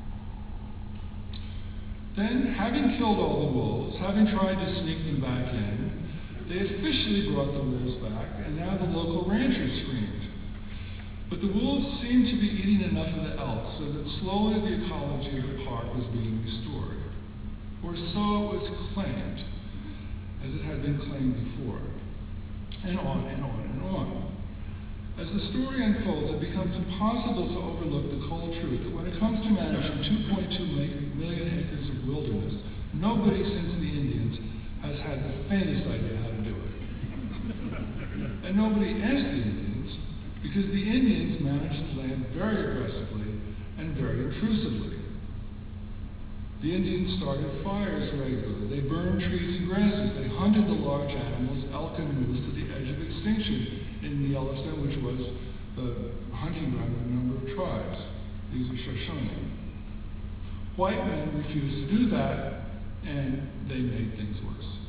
Then, having killed all the wolves, having tried to sneak them back in, they officially brought the wolves back, and now the local ranchers screamed. But the wolves seemed to be eating enough of the elk so that slowly the ecology of the park was being restored. Or so it was claimed, as it had been claimed before. And on and on and on. As the story unfolds, it becomes impossible to overlook the cold truth that when it comes to managing 2.2 million acres of wilderness, Nobody since the Indians has had the faintest idea how to do it. And nobody asked the Indians, because the Indians managed the land very aggressively and very intrusively. The Indians started fires regularly. They burned trees and grasses. They hunted the large animals, elk and moose, to the edge of extinction in the Yellowstone, which was the hunting ground of a number of tribes. These are Shoshone. White men refused to do that, and they made things worse.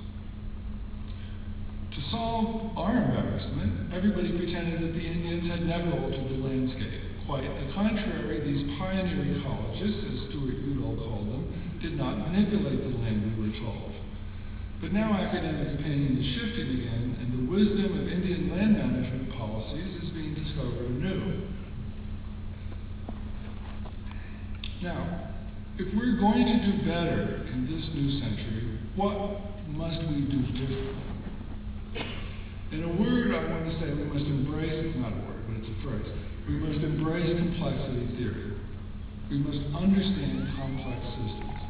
To solve our embarrassment, everybody pretended that the Indians had never altered the landscape. Quite the contrary, these pioneer ecologists, as Stuart Udall called them, did not manipulate the land, we were told. But now academic opinion is shifting again, and the wisdom of Indian land management policies is being discovered anew. Now, if we're going to do better in this new century, what must we do differently? In a word, I want to say we must embrace, it's not a word, but it's a phrase, we must embrace complexity theory. We must understand complex systems.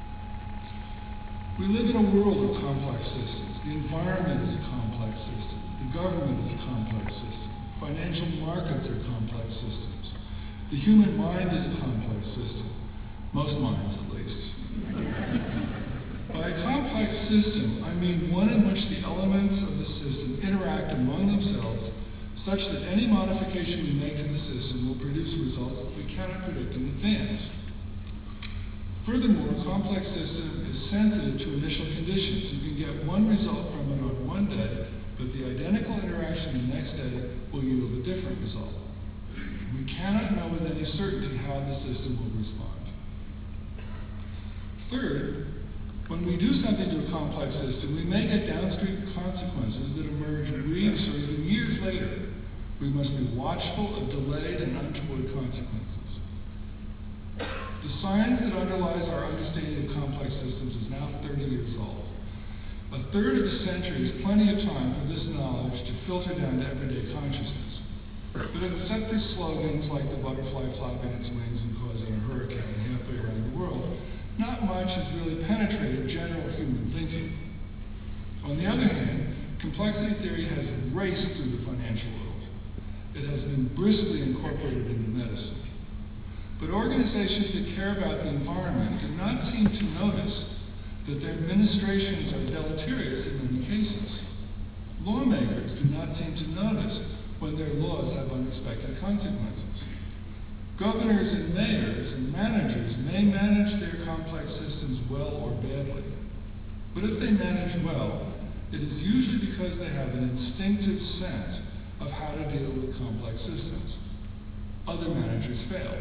We live in a world of complex systems. The environment is a complex system. The government is a complex system. Financial markets are complex systems. The human mind is a complex system. Most minds, at least. By a complex system, I mean one in which the elements of the system interact among themselves such that any modification we make to the system will produce results that we cannot predict in advance. Furthermore, a complex system is sensitive to initial conditions. You can get one result from it on one day, but the identical interaction the next day will yield a different result. We cannot know with any certainty how the system will respond. Third, when we do something to a complex system, we may get downstream consequences that emerge weeks or even years later. We must be watchful of delayed and untoward consequences. The science that underlies our understanding of complex systems is now 30 years old. A third of a century is plenty of time for this knowledge to filter down to everyday consciousness. But except for slogans like the butterfly flapping its wings and causing a hurricane halfway around the world, not much has really penetrated general human thinking. On the other hand, complexity theory has raced through the financial world. It has been briskly incorporated into medicine. But organizations that care about the environment do not seem to notice that their administrations are deleterious in many cases. Lawmakers do not seem to notice when their laws have unexpected consequences. Governors and mayors and managers may manage their complex systems well or badly. But if they manage well, it is usually because they have an instinctive sense of how to deal with complex systems. Other managers fail.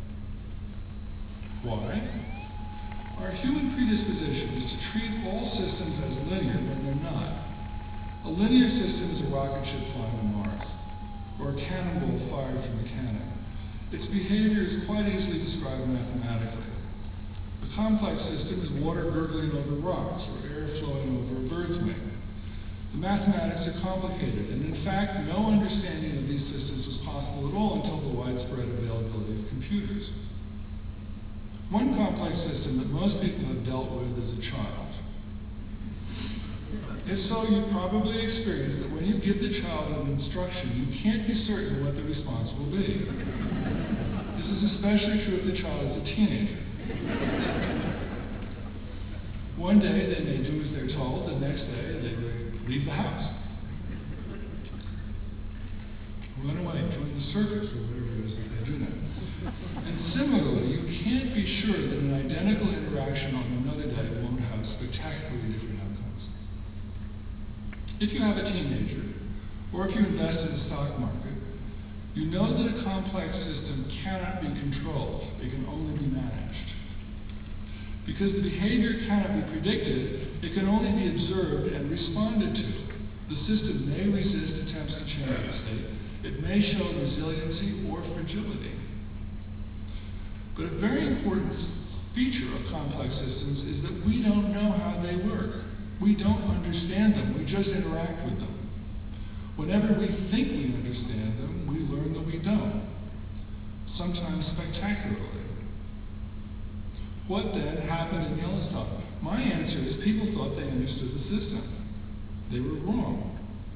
Why? Our human predisposition is to treat all systems as linear when they're not. A linear system is a rocket ship flying to Mars, or a cannonball fired from a cannon. Its behavior is quite easily described mathematically. A complex system is water gurgling over rocks or air flowing over a bird's wing. The mathematics are complicated, and in fact, no understanding of these systems was possible at all until the widespread availability of computers. One complex system that most people have dealt with is a child. If so, you've probably experienced that when you give the child an instruction, you can't be certain what the response will be. This is especially true if the child is a teenager. One day they may do as they're told, the next day they leave the house. Run away, join the circus, or whatever it is that they do now. And similarly, you can't be sure that an identical interaction on another day won't have spectacularly different outcomes. If you have a teenager, or if you invest in the stock market, you know that a complex system cannot be controlled. It can only be managed. Because the behavior cannot be predicted, it can only be observed and responded to. The system may resist attempts to change its state. It may show resiliency or fragility. But a very important feature of complex systems is that we don't know how they work. We don't understand them. We just interact with them. Whenever we think we understand them, we learn that we don't, sometimes spectacularly. What then happened in Yellowstone? My answer is people thought they understood the system. They were wrong.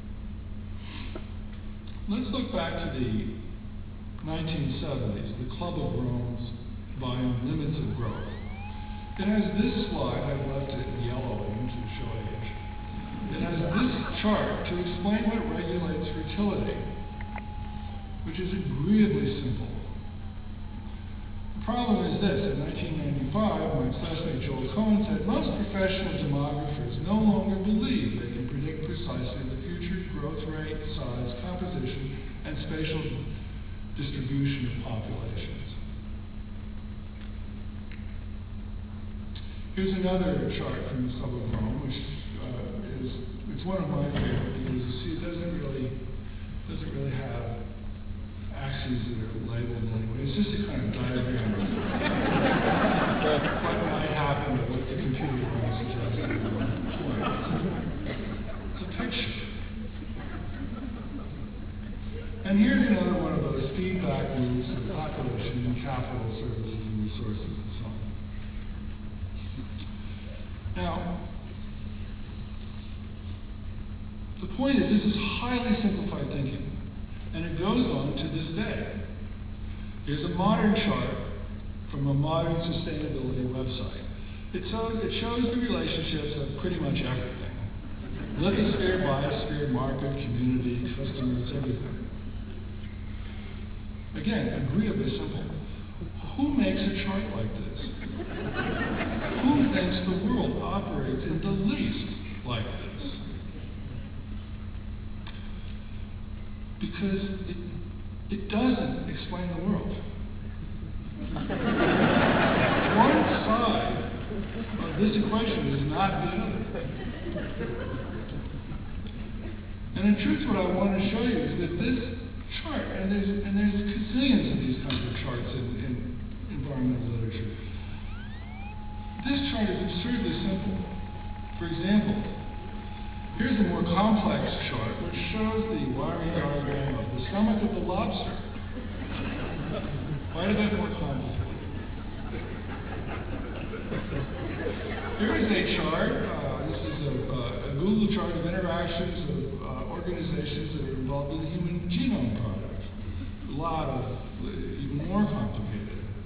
Let's look back to the 1970s, the Club of Rome's volume Limits of Growth. It has this slide, I've left it yellowing to show age. It has this chart to explain what regulates fertility, which is agreeably simple. The problem is this: in 1995, my classmate Joel Cohen said most professional demographers no longer believe they can predict precisely the future growth rate, size, composition, and spatial distribution of populations. Here's another chart from the Club of Rome, which it's one of my favorite because you see it doesn't really have axes that are labeled anyway. It's just a kind of diagram of what might happen or what the computer might suggest at one point. It's a picture. And here's another one of those feedback loops of population and capital, services and resources and so on. Now, the point is this is highly simplified thinking. And it goes on to this day. Here's a modern chart from a modern sustainability website. It shows the relationships of pretty much everything. Lithosphere, biosphere, market, community, customers, everything. Again, agreeably simple. Who makes a chart like this? Who thinks the world operates in the least like this? Because it doesn't explain the world. One side of this equation is not the other. And in truth, what I want to show you is that this chart, and there's gazillions of these kinds of charts in environmental literature. This chart is absurdly simple. For example, here's a more complex chart which shows the wiring diagram of the stomach of the lobster. Quite a bit more complicated. Here is a chart. This is a Google chart of interactions of organizations that are involved in the Human Genome Project. A lot of even more complicated.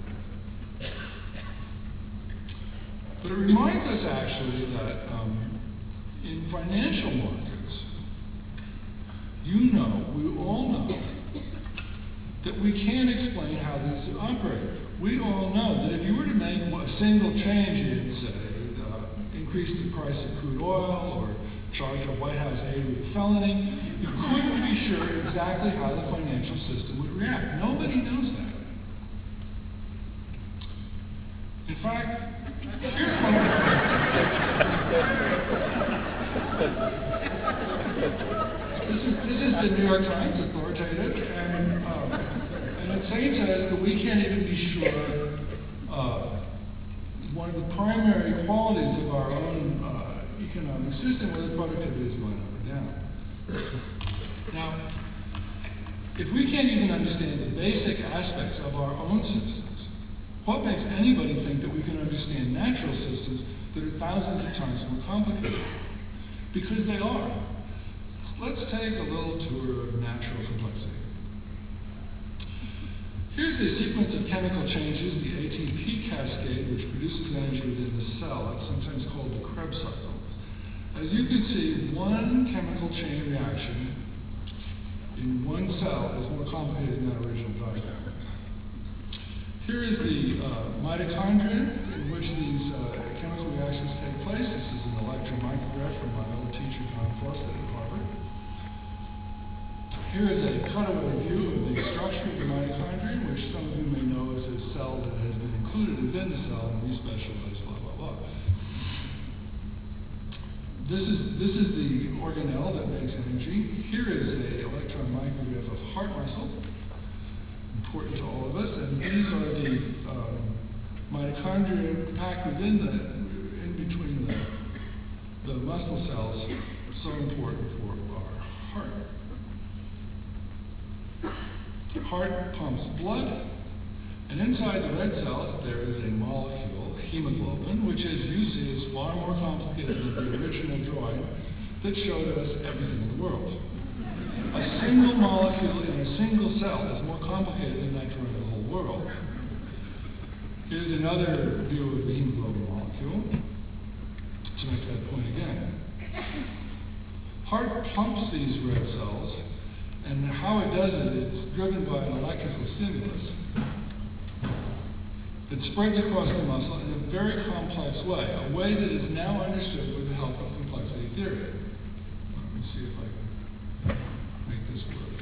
But it reminds us actually that in financial markets, we all know that we can't explain how these operate. We all know that if you were to make a single change in, say, increase the price of crude oil or charge a White House aide with a felony, you couldn't be sure exactly how the financial system would react. Nobody knows that. In fact, here's one of This is the New York Times, authoritative, and it's saying to us that we can't even be sure one of the primary qualities of our own economic system, whether productivity is going up or down. Now, if we can't even understand the basic aspects of our own systems, what makes anybody think that we can understand natural systems that are thousands of times more complicated? Because they are. Let's take a little tour of natural complexity. Here's a sequence of chemical changes, the ATP cascade, which produces energy within the cell. It's sometimes called the Krebs cycle. As you can see, one chemical chain reaction in one cell is more complicated than that original diagram. Here is the mitochondria in which these chemical reactions take place. This is an electron micrograph from my old teacher, John Fawcett at Harvard. Here is a cutaway view of the structure of the mitochondrion, which some of you may know as a cell that has been included within the cell and respecialized, blah, blah, blah. This is the organelle that makes energy. Here is an electron micrograph of heart muscle, important to all of us, and these are the mitochondria packed in between the muscle cells, so important for our heart. Heart pumps blood, and inside the red cells there is a molecule hemoglobin, which as you see is far more complicated than the original drawing that showed us everything in the world. A single molecule in a single cell is more complicated than that drawing of the whole world. Here's another view of the hemoglobin molecule to make that point again. Heart pumps these red cells, and how it does it, it's driven by an electrical stimulus. It spreads across the muscle in a very complex way, a way that is now understood with the help of complexity theory. Let me see if I can make this work.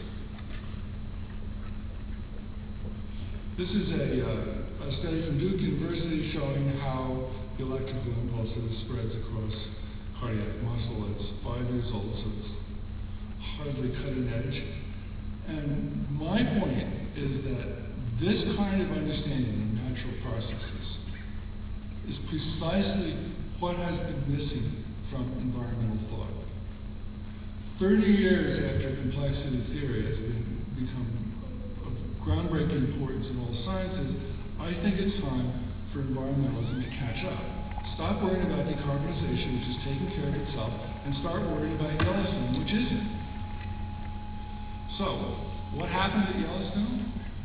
This is a study from Duke University showing how the electrical impulses spreads across cardiac muscle. It's 5 years old, so it's hardly cutting edge. And my point is that this kind of understanding of natural processes is precisely what has been missing from environmental thought. 30 years after complexity theory has become of groundbreaking importance in all sciences, I think it's time for environmentalism to catch up. Stop worrying about decarbonization, which is taking care of itself, and start worrying about Yellowstone, which isn't. So, what happened at Yellowstone?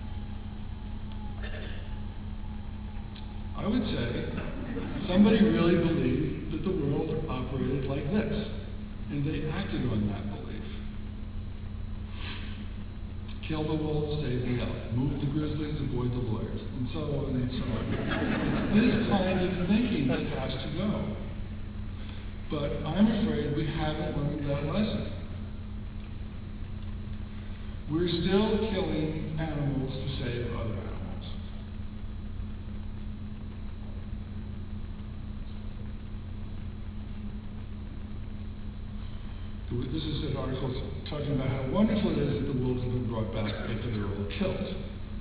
I would say somebody really believed that the world operated like this, and they acted on that belief. Kill the wolves, save the elk. Move the grizzlies, avoid the lawyers, and so on and so on. It's this kind of thinking that has to go. But I'm afraid we haven't learned that lesson. We're still killing animals to save other animals. This is an article talking about how wonderful it is that the wolves have been brought back after they're all killed.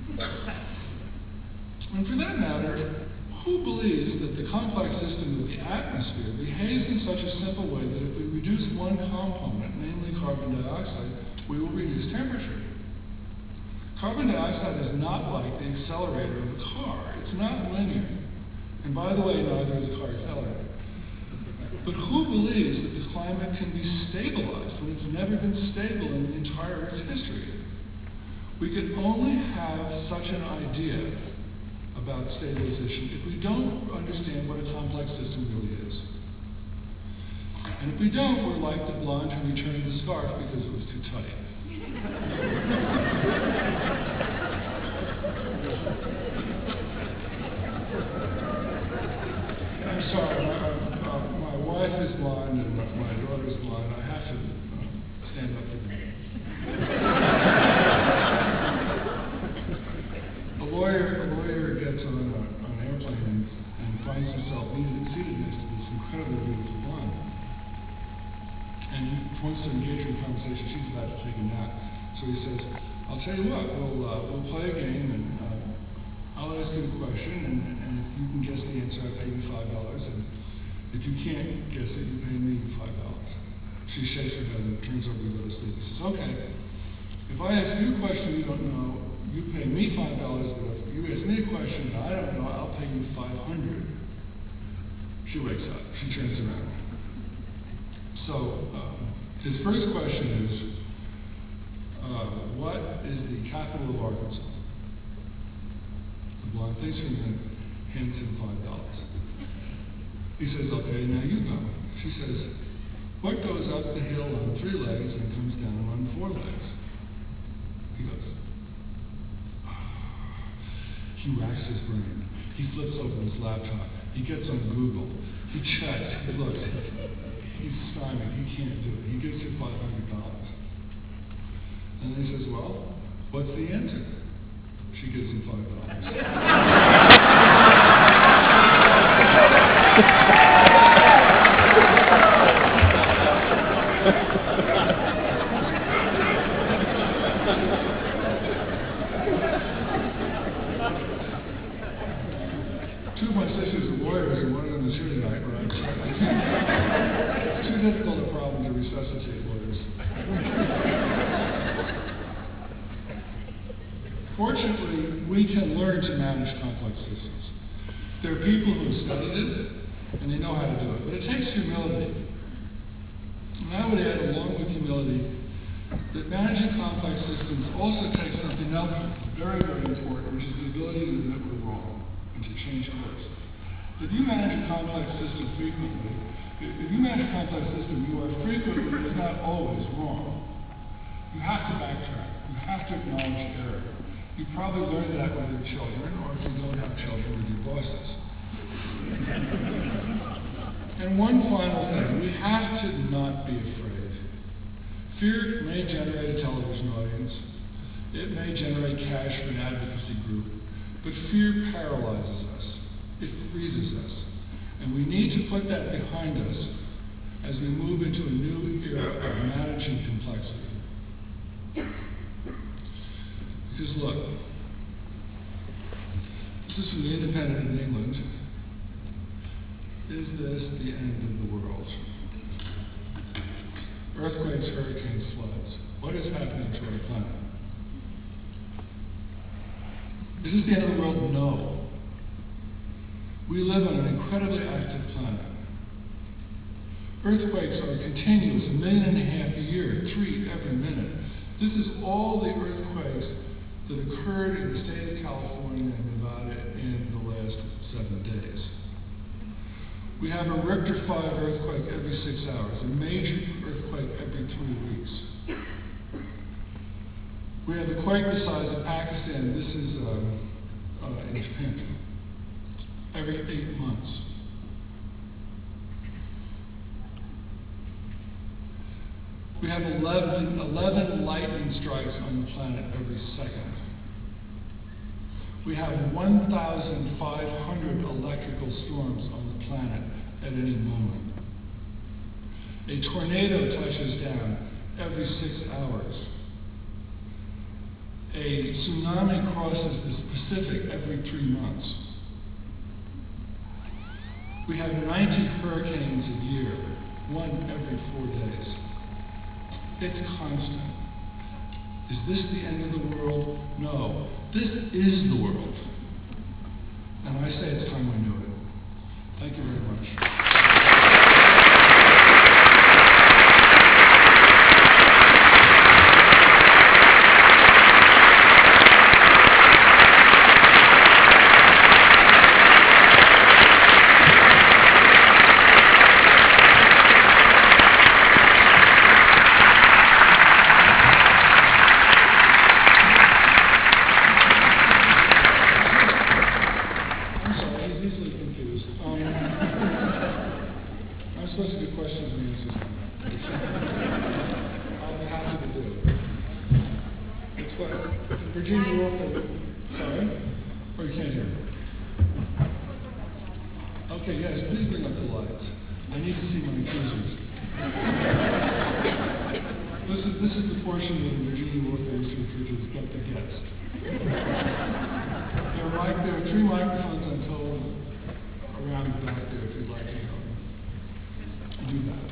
And for that matter, who believes that the complex system of the atmosphere behaves in such a simple way that if we reduce one component, namely carbon dioxide, we will reduce temperature? Carbon dioxide is not like the accelerator of a car. It's not linear. And by the way, neither is a car accelerator. But who believes that the climate can be stabilized when it's never been stable in the entire Earth's history? We can only have such an idea about stabilization if we don't understand what a complex system really is. And if we don't, we're like the blonde who returned the scarf because it was too tight. I'm sorry, my wife is blonde and my daughter's blonde. I have to stand up for them. A lawyer gets on an airplane and finds himself seated next to this incredibly beautiful blonde. And he wants to engage her in conversation. She's about to take a nap. So he says, I'll tell you what, we'll play a game and I'll ask you a question, and if you can guess the answer, I'll pay you $5. And if you can't guess it, you pay me $5. She shakes her head and turns over to go to sleep. He says, okay, if I ask you a question you don't know, you pay me $5, but if you ask me a question and I don't know, I'll pay you $500. She wakes up. She turns around. So his first question is, what is the capital of Arkansas? The blonde thinks for a minute, hands him $5. He says, okay, now you go. She says, what goes up the hill on 3 legs and comes down on 4 legs? He goes, he racks his brain. He flips open his laptop. He gets on Google. He checks, he looks. He's stymied, he can't do it. He gives her $500. And he says, well, what's the answer? She gives him $5. Two of my sisters are lawyers, and one of them is here tonight, but it's too difficult a problem to resuscitate lawyers. Fortunately, we can learn to manage complex systems. There are people who have studied it, and they know how to do it, but it takes humility. And I would add, along with humility, that managing complex systems also takes something else very, very important, which is the ability to admit we're wrong and to change course. If you manage a complex system frequently, if you manage a complex system, you are frequently, if not always, wrong. You have to backtrack. You have to acknowledge error. You probably learned that with your children, or if you don't have children, with your bosses. And one final thing, we have to not be afraid. Fear may generate a television audience. It may generate cash for an advocacy group. But fear paralyzes us. It freezes us. And we need to put that behind us as we move into a new era of managing complexity. Because look, this is from the Independent in England. Is this the end of the world? Earthquakes, hurricanes, floods. What is happening to our planet? Is this the end of the world? No. We live on an incredibly active planet. Earthquakes are continuous, 1.5 million a year, 3 every minute. This is all the earthquakes that occurred in the state of California and Nevada in the last 7 days. We have a Richter 5 earthquake every 6 hours, a major earthquake every 3 weeks. We have a quake the size of Pakistan, this is in Japan, every 8 months. We have 11 lightning strikes on the planet every second. We have 1,500 electrical storms on the planet at any moment. A tornado touches down every 6 hours. A tsunami crosses the Pacific every 3 months. We have 90 hurricanes a year, 1 every 4 days. It's constant. Is this the end of the world? No. This is the world. And I say it's time we knew it. Thank you very much. This is the portion of the Virginia Woolf I used to refer to as Get the Guest. There are 3 microphones, I'm told, around the back there if you'd like to do that.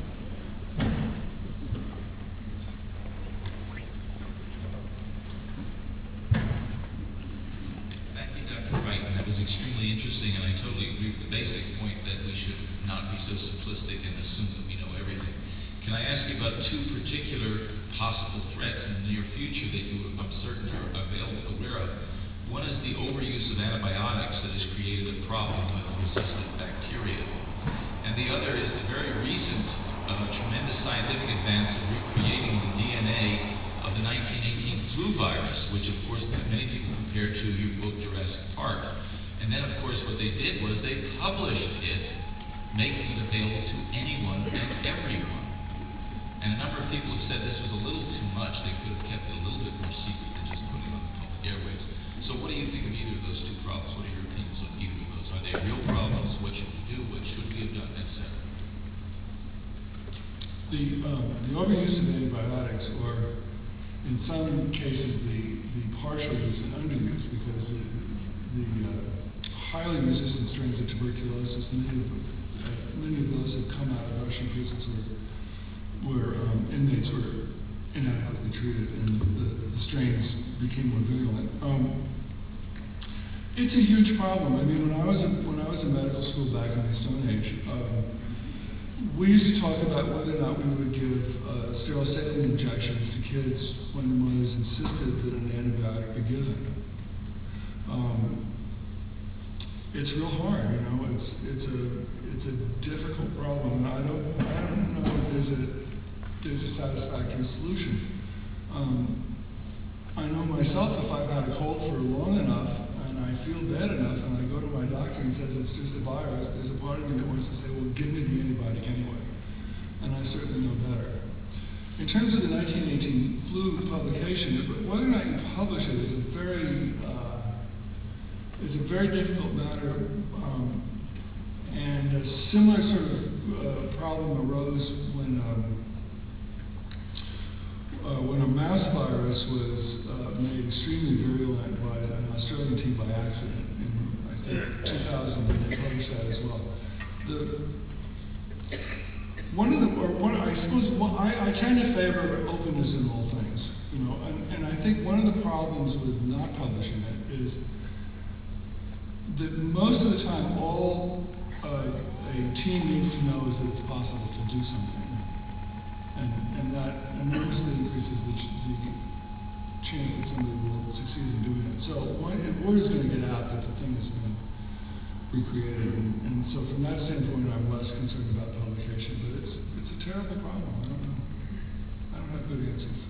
Thank you, Dr. Wright. That was extremely interesting, and I totally agree with the basic point that we should not be so simplistic and assume that we know everything. Can I ask you about 2 particular possible threats in the near future that you, I'm certain, are aware of? One is the overuse of antibiotics that has created a problem with resistant bacteria. And the other is the very recent tremendous scientific advance of recreating the DNA of the 1918 flu virus, which of course many people compare to your book Jurassic Park. And then of course what they did was they published it, making it available to anyone and everyone. And a number of people have said this was a little too much. They could have kept it a little bit more secret than just putting it on the public airwaves. So what do you think of either of those 2 problems? What are your opinions on either of those? Are they real problems? What should we do? What should we have done, etc.? The overuse of antibiotics, or in some cases the partial use and underuse, because the highly resistant strains of tuberculosis, many of those have come out of Russian prisons where inmates were inadequately treated and the strains became more virulent. It's a huge problem. I mean, when I was in medical school back in the Stone Age, we used to talk about whether or not we would give sterile saline injections to kids when the mothers insisted that an antibiotic be given. It's real hard, you know. It's a difficult problem, and I don't know if there's a satisfactory solution. I know myself, if I've had a cold for long enough and I feel bad enough, and I go to my doctor and says it's just a virus, there's a part of me that wants to say, well, give me the antibiotic anyway. And I certainly know better. In terms of the 1918 flu publication, whether or not you publish it is a very difficult matter, and a similar sort of problem arose when a mouse virus was made extremely virulent by an Australian team by accident in, I think, 2000, and they published that as well. I tend to favor openness in all things, you know, and I think one of the problems with not publishing it is that most of the time all a team needs to know is that it's possible to do something, and that enormously increases the chance that somebody will succeed in doing it. So word is going to get out that the thing has been recreated, and so from that standpoint, I'm less concerned about publication. But it's a terrible problem. I don't know. I don't have good answers.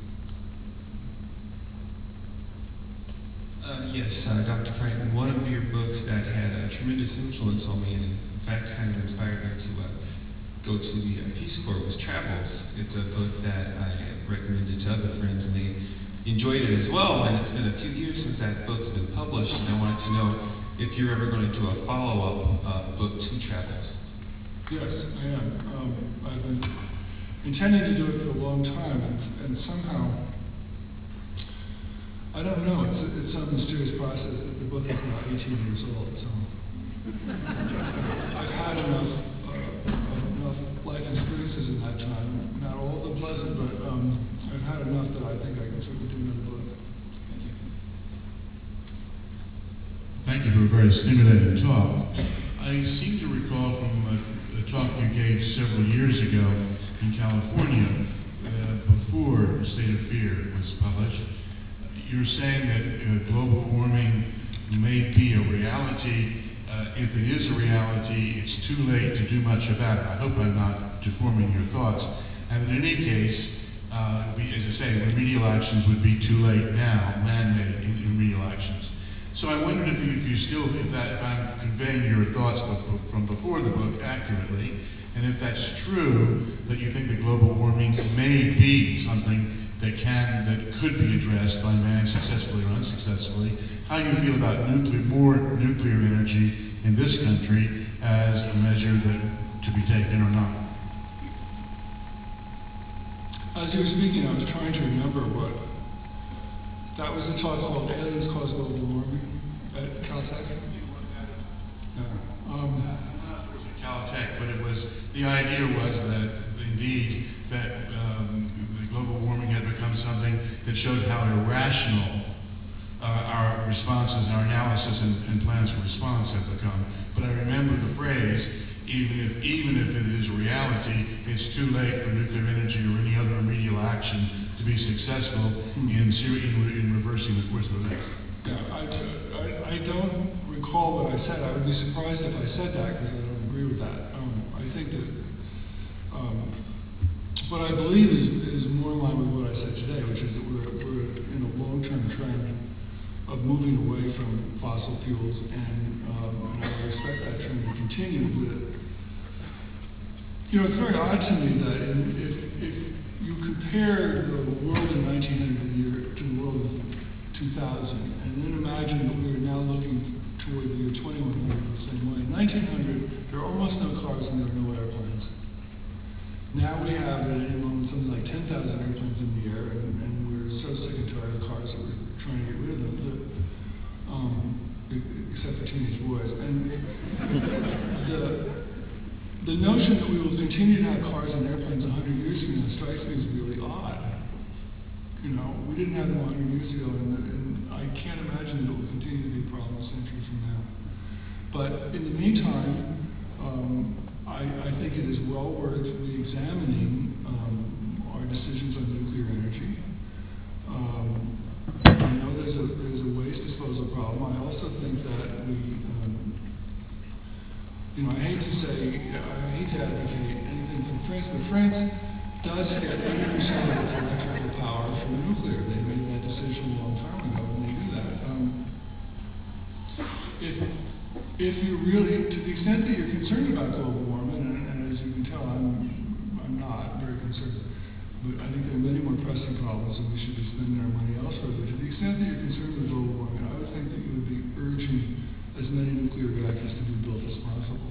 Yes, Dr. Franklin, one of your books that had a tremendous influence on me, and in fact kind of inspired me to go to the Peace Corps, was Travels. It's a book that I recommended to other friends, and they enjoyed it as well. And it's been a few years since that book's been published, and I wanted to know if you're ever going to do a follow-up book to Travels. Yes, I am. I've been intending to do it for a long time, and somehow, I don't know, it's some mysterious process that the book is now 18 years old, so I've had enough life experiences in that time, not all of them pleasant, but I've had enough that I think I can certainly do another book. Thank you. Thank you for a very stimulating talk. I seem to recall from a talk you gave several years ago in California, before The State of Fear was published. You were saying that global warming may be a reality. If it is a reality, it's too late to do much about it. I hope I'm not deforming your thoughts. And in any case, as I say, remedial actions would be too late now, man-made in remedial actions. So I wondered if I'm conveying your thoughts from before the book accurately, and if that's true, that you think that global warming may be something that could be addressed by man successfully or unsuccessfully, how you feel about more nuclear energy in this country as a measure to be taken or not. As you were speaking, I was trying to remember what, that was a talk called Aliens Cause Global Warming at Caltech. Yeah. I'm not sure it was at Caltech, but the idea was that indeed that global warming had become something that showed how irrational our responses, our analysis and plans for response have become. But I remember the phrase, even if it is a reality, it's too late for nuclear energy or any other remedial action to be successful in reversing the course of events. Yeah, I don't recall what I said. I would be surprised if I said that because I don't agree with that. I think that what I believe is more in line with what I said today, which is that we're in a long-term trend of moving away from fossil fuels, and I would expect that trend to continue. You know, it's very odd to me that if you compare the world in 1900 to the world in 2000, and then imagine that we are now looking toward the year 2100 the same way. In 1900, there are almost no cars and there are no airplanes. Now we have at any moment something like 10,000 airplanes in the air, and we're so sick and tired of cars that we're trying to get rid of them, except for teenage boys. And the notion that we will continue to have cars and airplanes 100 years from now strikes me as really odd. You know, we didn't have them 100 years ago, and I can't imagine that it will continue to be a problem a century from now. But in the meantime, I think it is well worth re-examining our decisions on nuclear energy. I know there's a waste disposal problem. I also think that we, you know, I hate to advocate anything from France, but France does get 80% of its electrical power from nuclear. They made that decision a long time ago, and they do that. If you really, to the extent that you're concerned about global warming, and as you can tell, I'm not very concerned, but I think there are many more pressing problems, and we should be spending our money elsewhere. But to the extent that you're concerned with global warming, I would think that you would be urging as many nuclear reactors to be built as possible.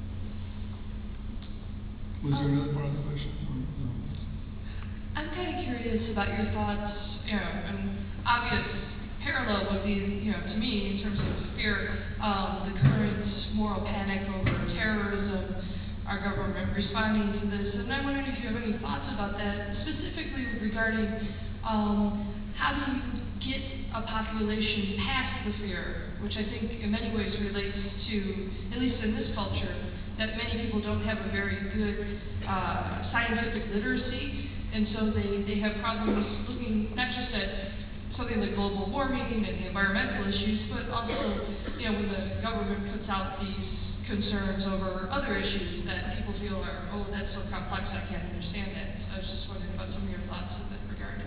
Was there another part of the question? No. I'm kind of curious about your thoughts, you know, an obvious parallel would be, you know, to me, in terms of fear, the current moral panic over terrorism, our government responding to this, and I'm wondering if you have any thoughts about that, specifically regarding how do you get a population past the fear, which I think in many ways relates to, at least in this culture, that many people don't have a very good scientific literacy, and so they have problems looking not just at something like global warming and the environmental issues, but also, you know, when the government puts out these concerns over other issues that people feel are, oh, that's so complex, I can't understand that. So I was just wondering about some of your thoughts in that regard.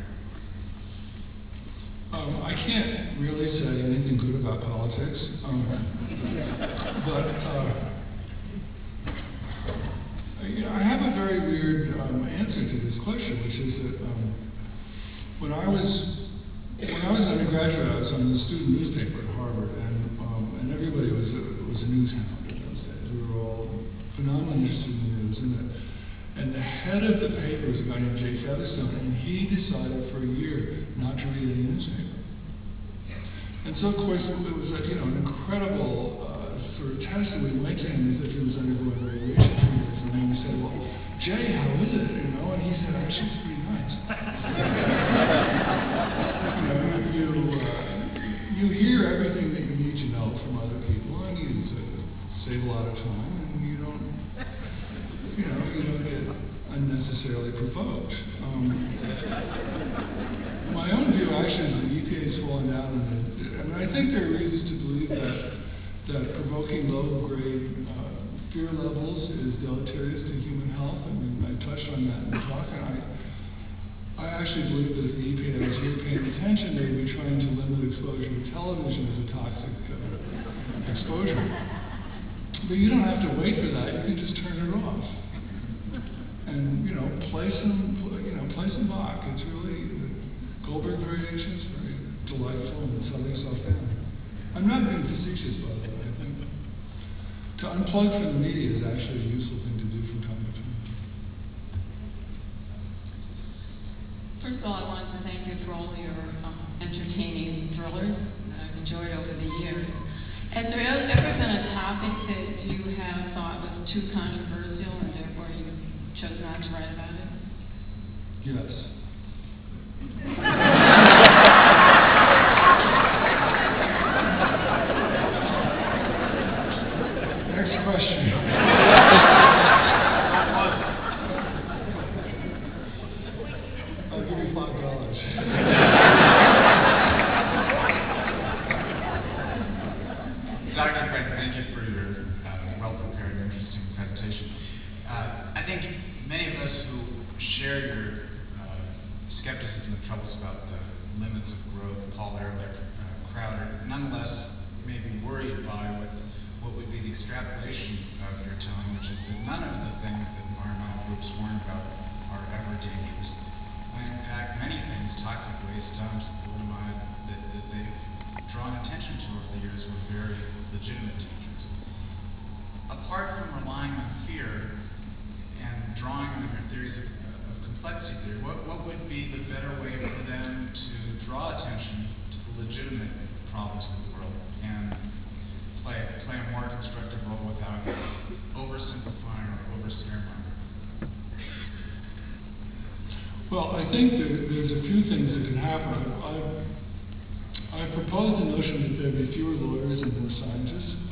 I can't really say anything good about politics, but you know, I have a very weird answer to this question, which is that when I was an undergraduate, I was on the student newspaper at Harvard, and everybody was a news hound in those days. We were all phenomenally interested in the news, and the head of the paper was a guy named Jay Featherstone, and he decided for a year not to read any newspaper. And so, of course, it was an incredible sort of test, and we went to him as if he was undergoing radiation treatment, and then we said, well, Jay, how is it? You know, and he said, actually, it's pretty nice. You hear everything that you need to know from other people, and you save a lot of time, and you don't get unnecessarily provoked. My own view actually is that the EPA has fallen down on it. I mean, I think there are reasons to believe that provoking low-grade fear levels is deleterious to human health. I mean, I touched on that in the talk, and I actually believe that if the EPA was really paying attention, they would be trying to limit exposure to television as a toxic exposure. But you don't have to wait for that. You can just turn it off. And, you know, play some Bach. It's really, the Goldberg variation is very delightful and settle yourself down. I'm not being facetious, by the way. I think to unplug from the media is actually a useful thing to do from time to time. First of all, I wanted to thank you for all your entertaining thrillers that I've enjoyed over the years. Has there ever been a topic that you have thought was too controversial and therefore you chose not to write about it? Yes. Next question. I'll give you $5. Dr. Craig, thank you for your well-prepared and interesting presentation. I think many of us who share your skepticism and troubles about the limits of growth, Paul Ehrlich, Crowder, nonetheless may be worried by what would be the extrapolation of your telling, which is that none of the things that environmental groups warn about are ever dangerous. When in fact, many things, toxic waste dumps, thalidomide, that they've drawn attention to over the years were very legitimate dangers. Apart from relying on fear and drawing on your theories of complexity theory, what would be the better way for them to draw attention to the legitimate problems of the world and play a more constructive role without oversimplifying or overscaremongering? Well, I think there's a few things that can happen. I proposed the notion that there be fewer lawyers and more scientists.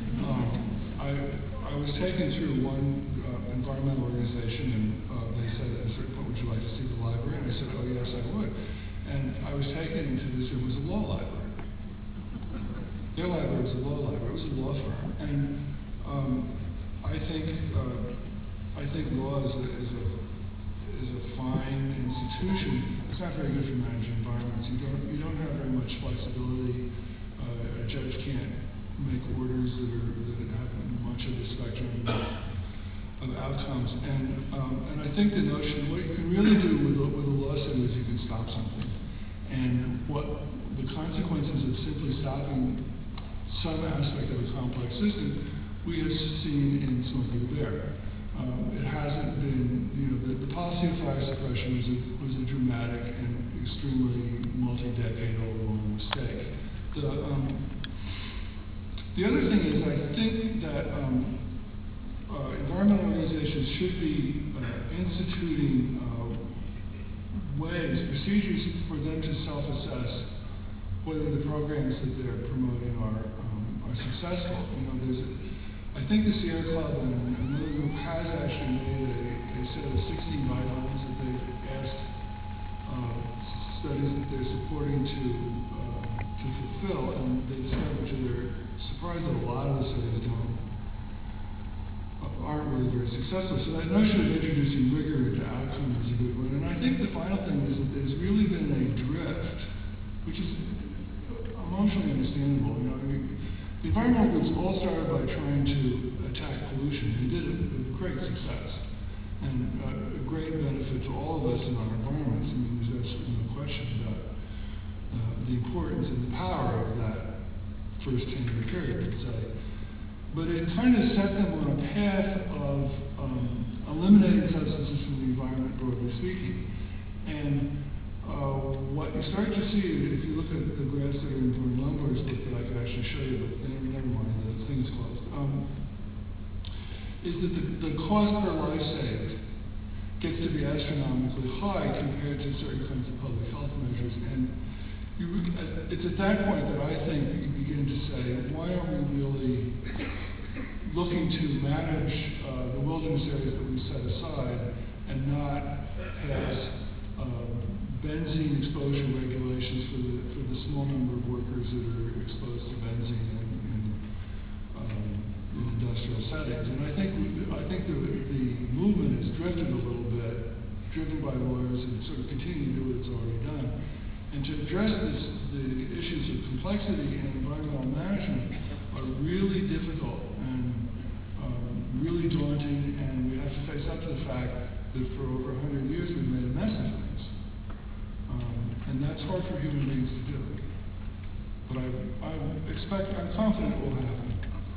I was taken through one environmental organization, and they said at a certain point, would you like to see the library? And I said, oh yes, I would. And I was taken into this, it was a law library. Their library was a law library, it was a law firm. And I think law is a fine institution. It's not very good for managing environments. You don't have very much flexibility. A judge can't make orders that have much of the spectrum of outcomes. And I think the notion, what you can really do with a lawsuit is you can stop something. And what the consequences of simply stopping some aspect of a complex system, we have seen in Smokey the Bear. It hasn't been, the policy of fire suppression was a dramatic and extremely multi-decade-old long mistake. The other thing is, I think that environmental organizations should be instituting procedures for them to self-assess whether the programs that they're promoting are successful. I think the Sierra Club and another group has actually made a set of 16 guidelines that they've asked studies that they're supporting to fulfill, and they discovered to their surprise that a lot of the studies aren't really very successful. So that notion of introducing rigor into outcome is a good one. And I think the final thing is that there's really been a drift, which is emotionally understandable. The environmental groups all started by trying to attack pollution and did it with great success and a great benefit to all of us in our environments. There's absolutely no question about the importance and the power of that first 10-year period, let's say. But it kind of set them on a path of eliminating substances from the environment, broadly speaking. And what you start to see, if you look at the graphs that are in Vern Lumber's book that I could actually show you, but never mind, the thing is closed, is that the cost per life saved gets to be astronomically high compared to certain kinds of public health measures. And it's at that point that I think you begin to say, why are we really looking to manage the wilderness areas that we set aside and not pass benzene exposure regulations for the small number of workers that are exposed to benzene in industrial settings? And I think the movement has drifted a little bit, driven by lawyers and sort of continuing to do what it's already done. And to address the issues of complexity and environmental management are really difficult and really daunting, and we have to face up to the fact that for over 100 years we've made a mess of things. And that's hard for human beings to do. But I'm confident it will happen.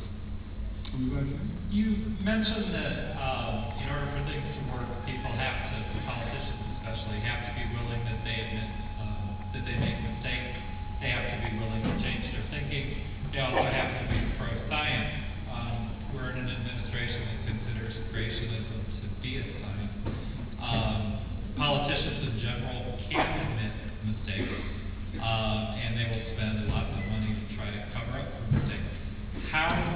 You mentioned that in order for things to work, politicians especially, have to be willing that they admit that they make mistakes. They have to be willing to change their thinking. They also have to be pro-science. We're in an administration that considers creationism to be a science. Politicians in general can admit mistakes, and they will spend lots of money to try to cover up for mistakes. How,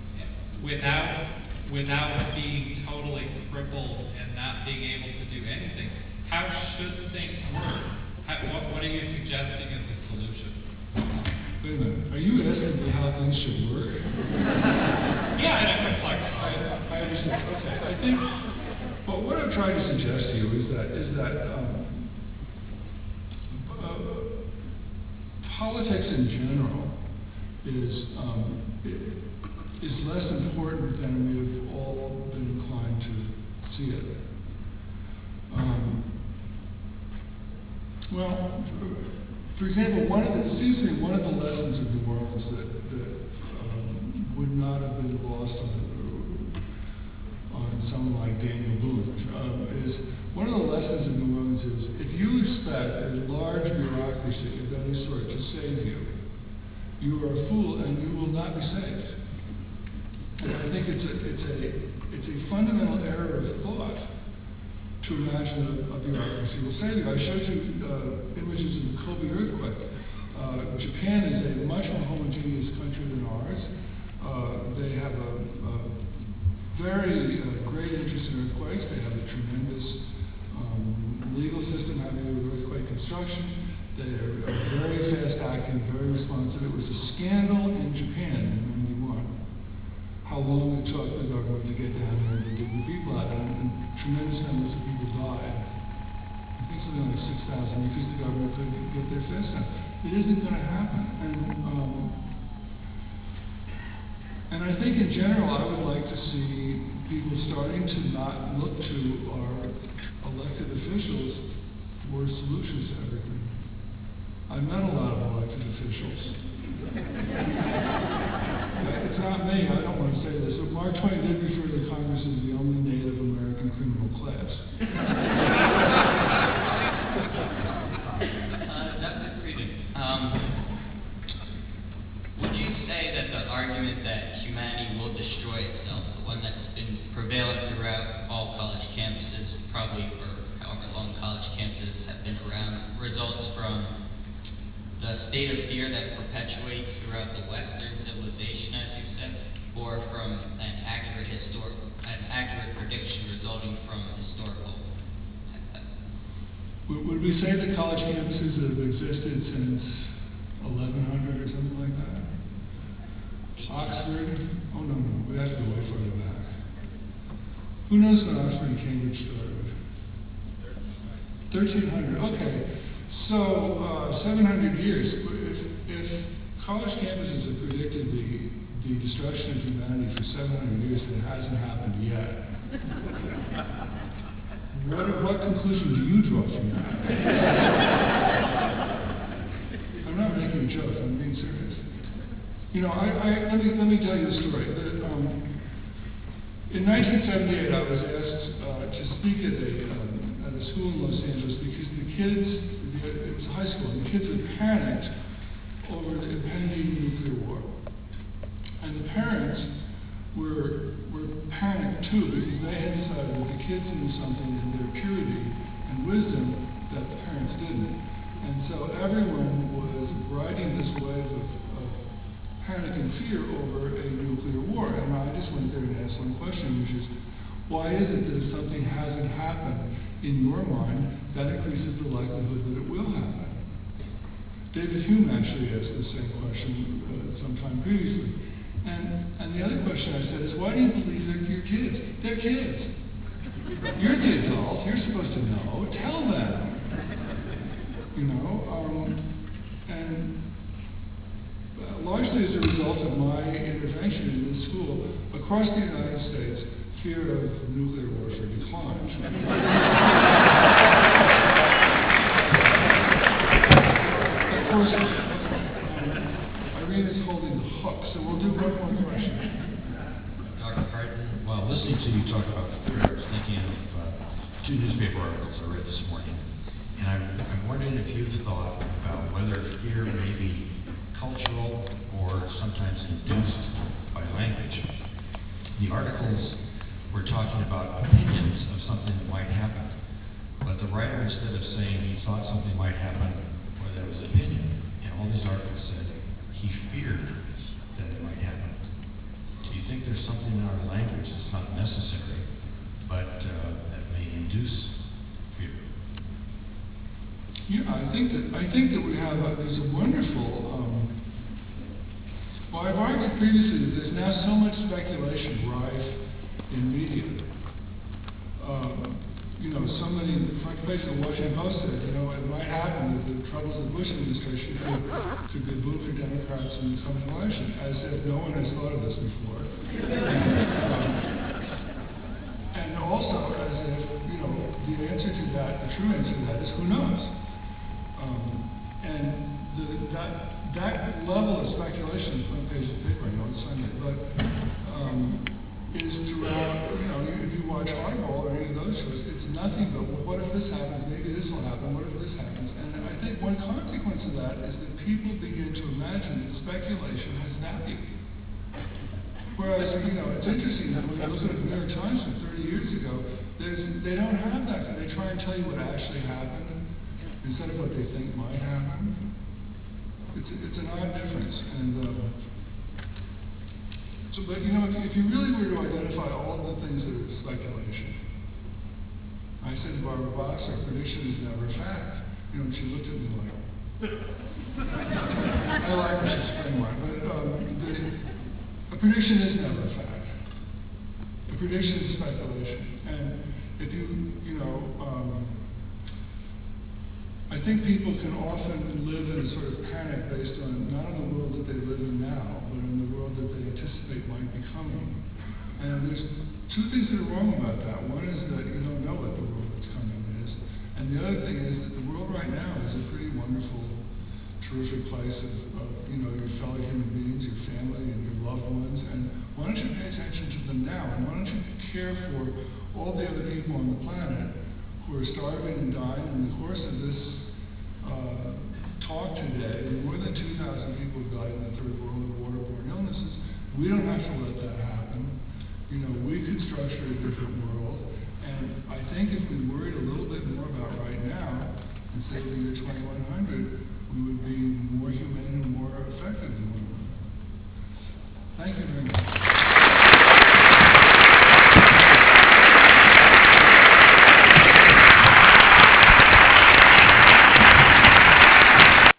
without being totally crippled and not being able to do anything, how should things work? What are you suggesting is the solution? Wait a minute. Are you asking me how things should work? Yeah, in a complex way. I understand. Okay. I think. But what I'm trying to suggest to you is that politics in general is less important than we have all been inclined to see it. Well, for example, it seems to me one of the lessons of New Orleans that would not have been lost on someone like Daniel Boone is one of the lessons of New Orleans is if you expect a large bureaucracy of any sort to save you, you are a fool and you will not be saved. And I think it's a fundamental error of thought to imagine imagine a bureaucracy will save you. I showed you images of the Kobe earthquake. Japan is a much more homogeneous country than ours. They have a very great interest in earthquakes. They have a tremendous legal system having to do with earthquake construction. They are very fast acting, very responsive. It was a scandal in Japan in '91 how long it took the government to get down there and to dig the people out, and tremendous numbers of people died. I think something like 6,000 because the government couldn't get their fists down. It isn't going to happen. And I think in general, I would like to see people starting to not look to our elected officials for solutions to everything. I've met a lot of elected officials. It's not me, I don't want to say this, but Mark Twain did refer to Congress as the only Native American criminal class. Dr. Frieden, would you say that the argument that humanity will destroy itself, the one that's been prevalent throughout all college campuses, probably for however long college campuses have been around, results from the state of fear that perpetuates throughout the Western civilization, as you said, or from an accurate prediction resulting from historical? Would we say the college campuses that have existed since 1100 or something like that? Oxford? Oh no, we have to go way farther back. Who knows when Oxford and Cambridge started? 1300. Okay. So 700 years. If college campuses have predicted the destruction of humanity for 700 years and it hasn't happened yet, what conclusion do you draw from that? I'm not making a joke. I'm being serious. You know, let me tell you a story. In 1978, I was asked to speak at a school in Los Angeles because the kids, it was a high school, and the kids had panicked over the impending nuclear war. And the parents were panicked too because they had decided that the kids knew something in their purity and wisdom that the parents didn't. And so everyone was riding this wave of panic and fear over a nuclear war. And I just went there and asked one question, which is, why is it that if something hasn't happened in your mind, that increases the likelihood that it will happen? David Hume actually asked the same question sometime previously. And the other question I said is, why do you believe they're your kids? They're kids. You're the adult. You're supposed to know. Tell them. You know? And largely as a result of my intervention in this school, across the United States, fear of nuclear warfare declined. Of course, Irene is holding the hook, so we'll do one more question. Dr. Crichton, while listening to you talk about fear, I was thinking of two newspaper articles I read this morning. And I'm wondering if you've thought about whether fear may be cultural or sometimes induced by language. The articles were talking about opinions of something that might happen. But the writer, instead of saying he thought something might happen or that it was opinion, in all these articles said he feared that it might happen. Do you think there's something in our language that's not necessary, but that may induce fear? Yeah, I think that we have there's a wonderful. Well, I've argued previously that there's now so much speculation rife in media. You know, somebody in the front page of the Washington Post said, you know, it might happen that the troubles of the Bush administration could be boon for Democrats in the coming election, as if no one has thought of this before. And also as if, you know, the answer to that, the true answer to that is who knows? And that level of speculation on the front page of the paper, I know it's Sunday, but is throughout, you know, if you watch Audible or any of those shows, it's nothing but, well, what if this happens? Maybe this will happen. What if this happens? And I think one consequence of that is that people begin to imagine that speculation has value. Whereas, you know, it's interesting that when you look at the New York Times from 30 years ago, they they don't have that. They try and tell you what actually happened instead of what they think might happen. It's an odd difference. And but you know, if you really were to identify all the things that are speculation, I said to Barbara Boxer, prediction is never fact. You know, and she looked at me like, I like her, she's explained why. But a prediction is never a fact. A prediction is speculation. And if you know, I think people can often live in a sort of panic based on not on the world that they live in now, but in the world that they anticipate might be coming. And there's two things that are wrong about that. One is that you don't know what the world that's coming is. And the other thing is that the world right now is a pretty wonderful, terrific place of you know, your fellow human beings, your family, and your loved ones. And why don't you pay attention to them now? And why don't you care for all the other people on the planet who are starving and dying? In the course of this talk today, more than 2,000 people have died in the third world of waterborne illnesses. We don't have to let that happen. You know, we could structure a different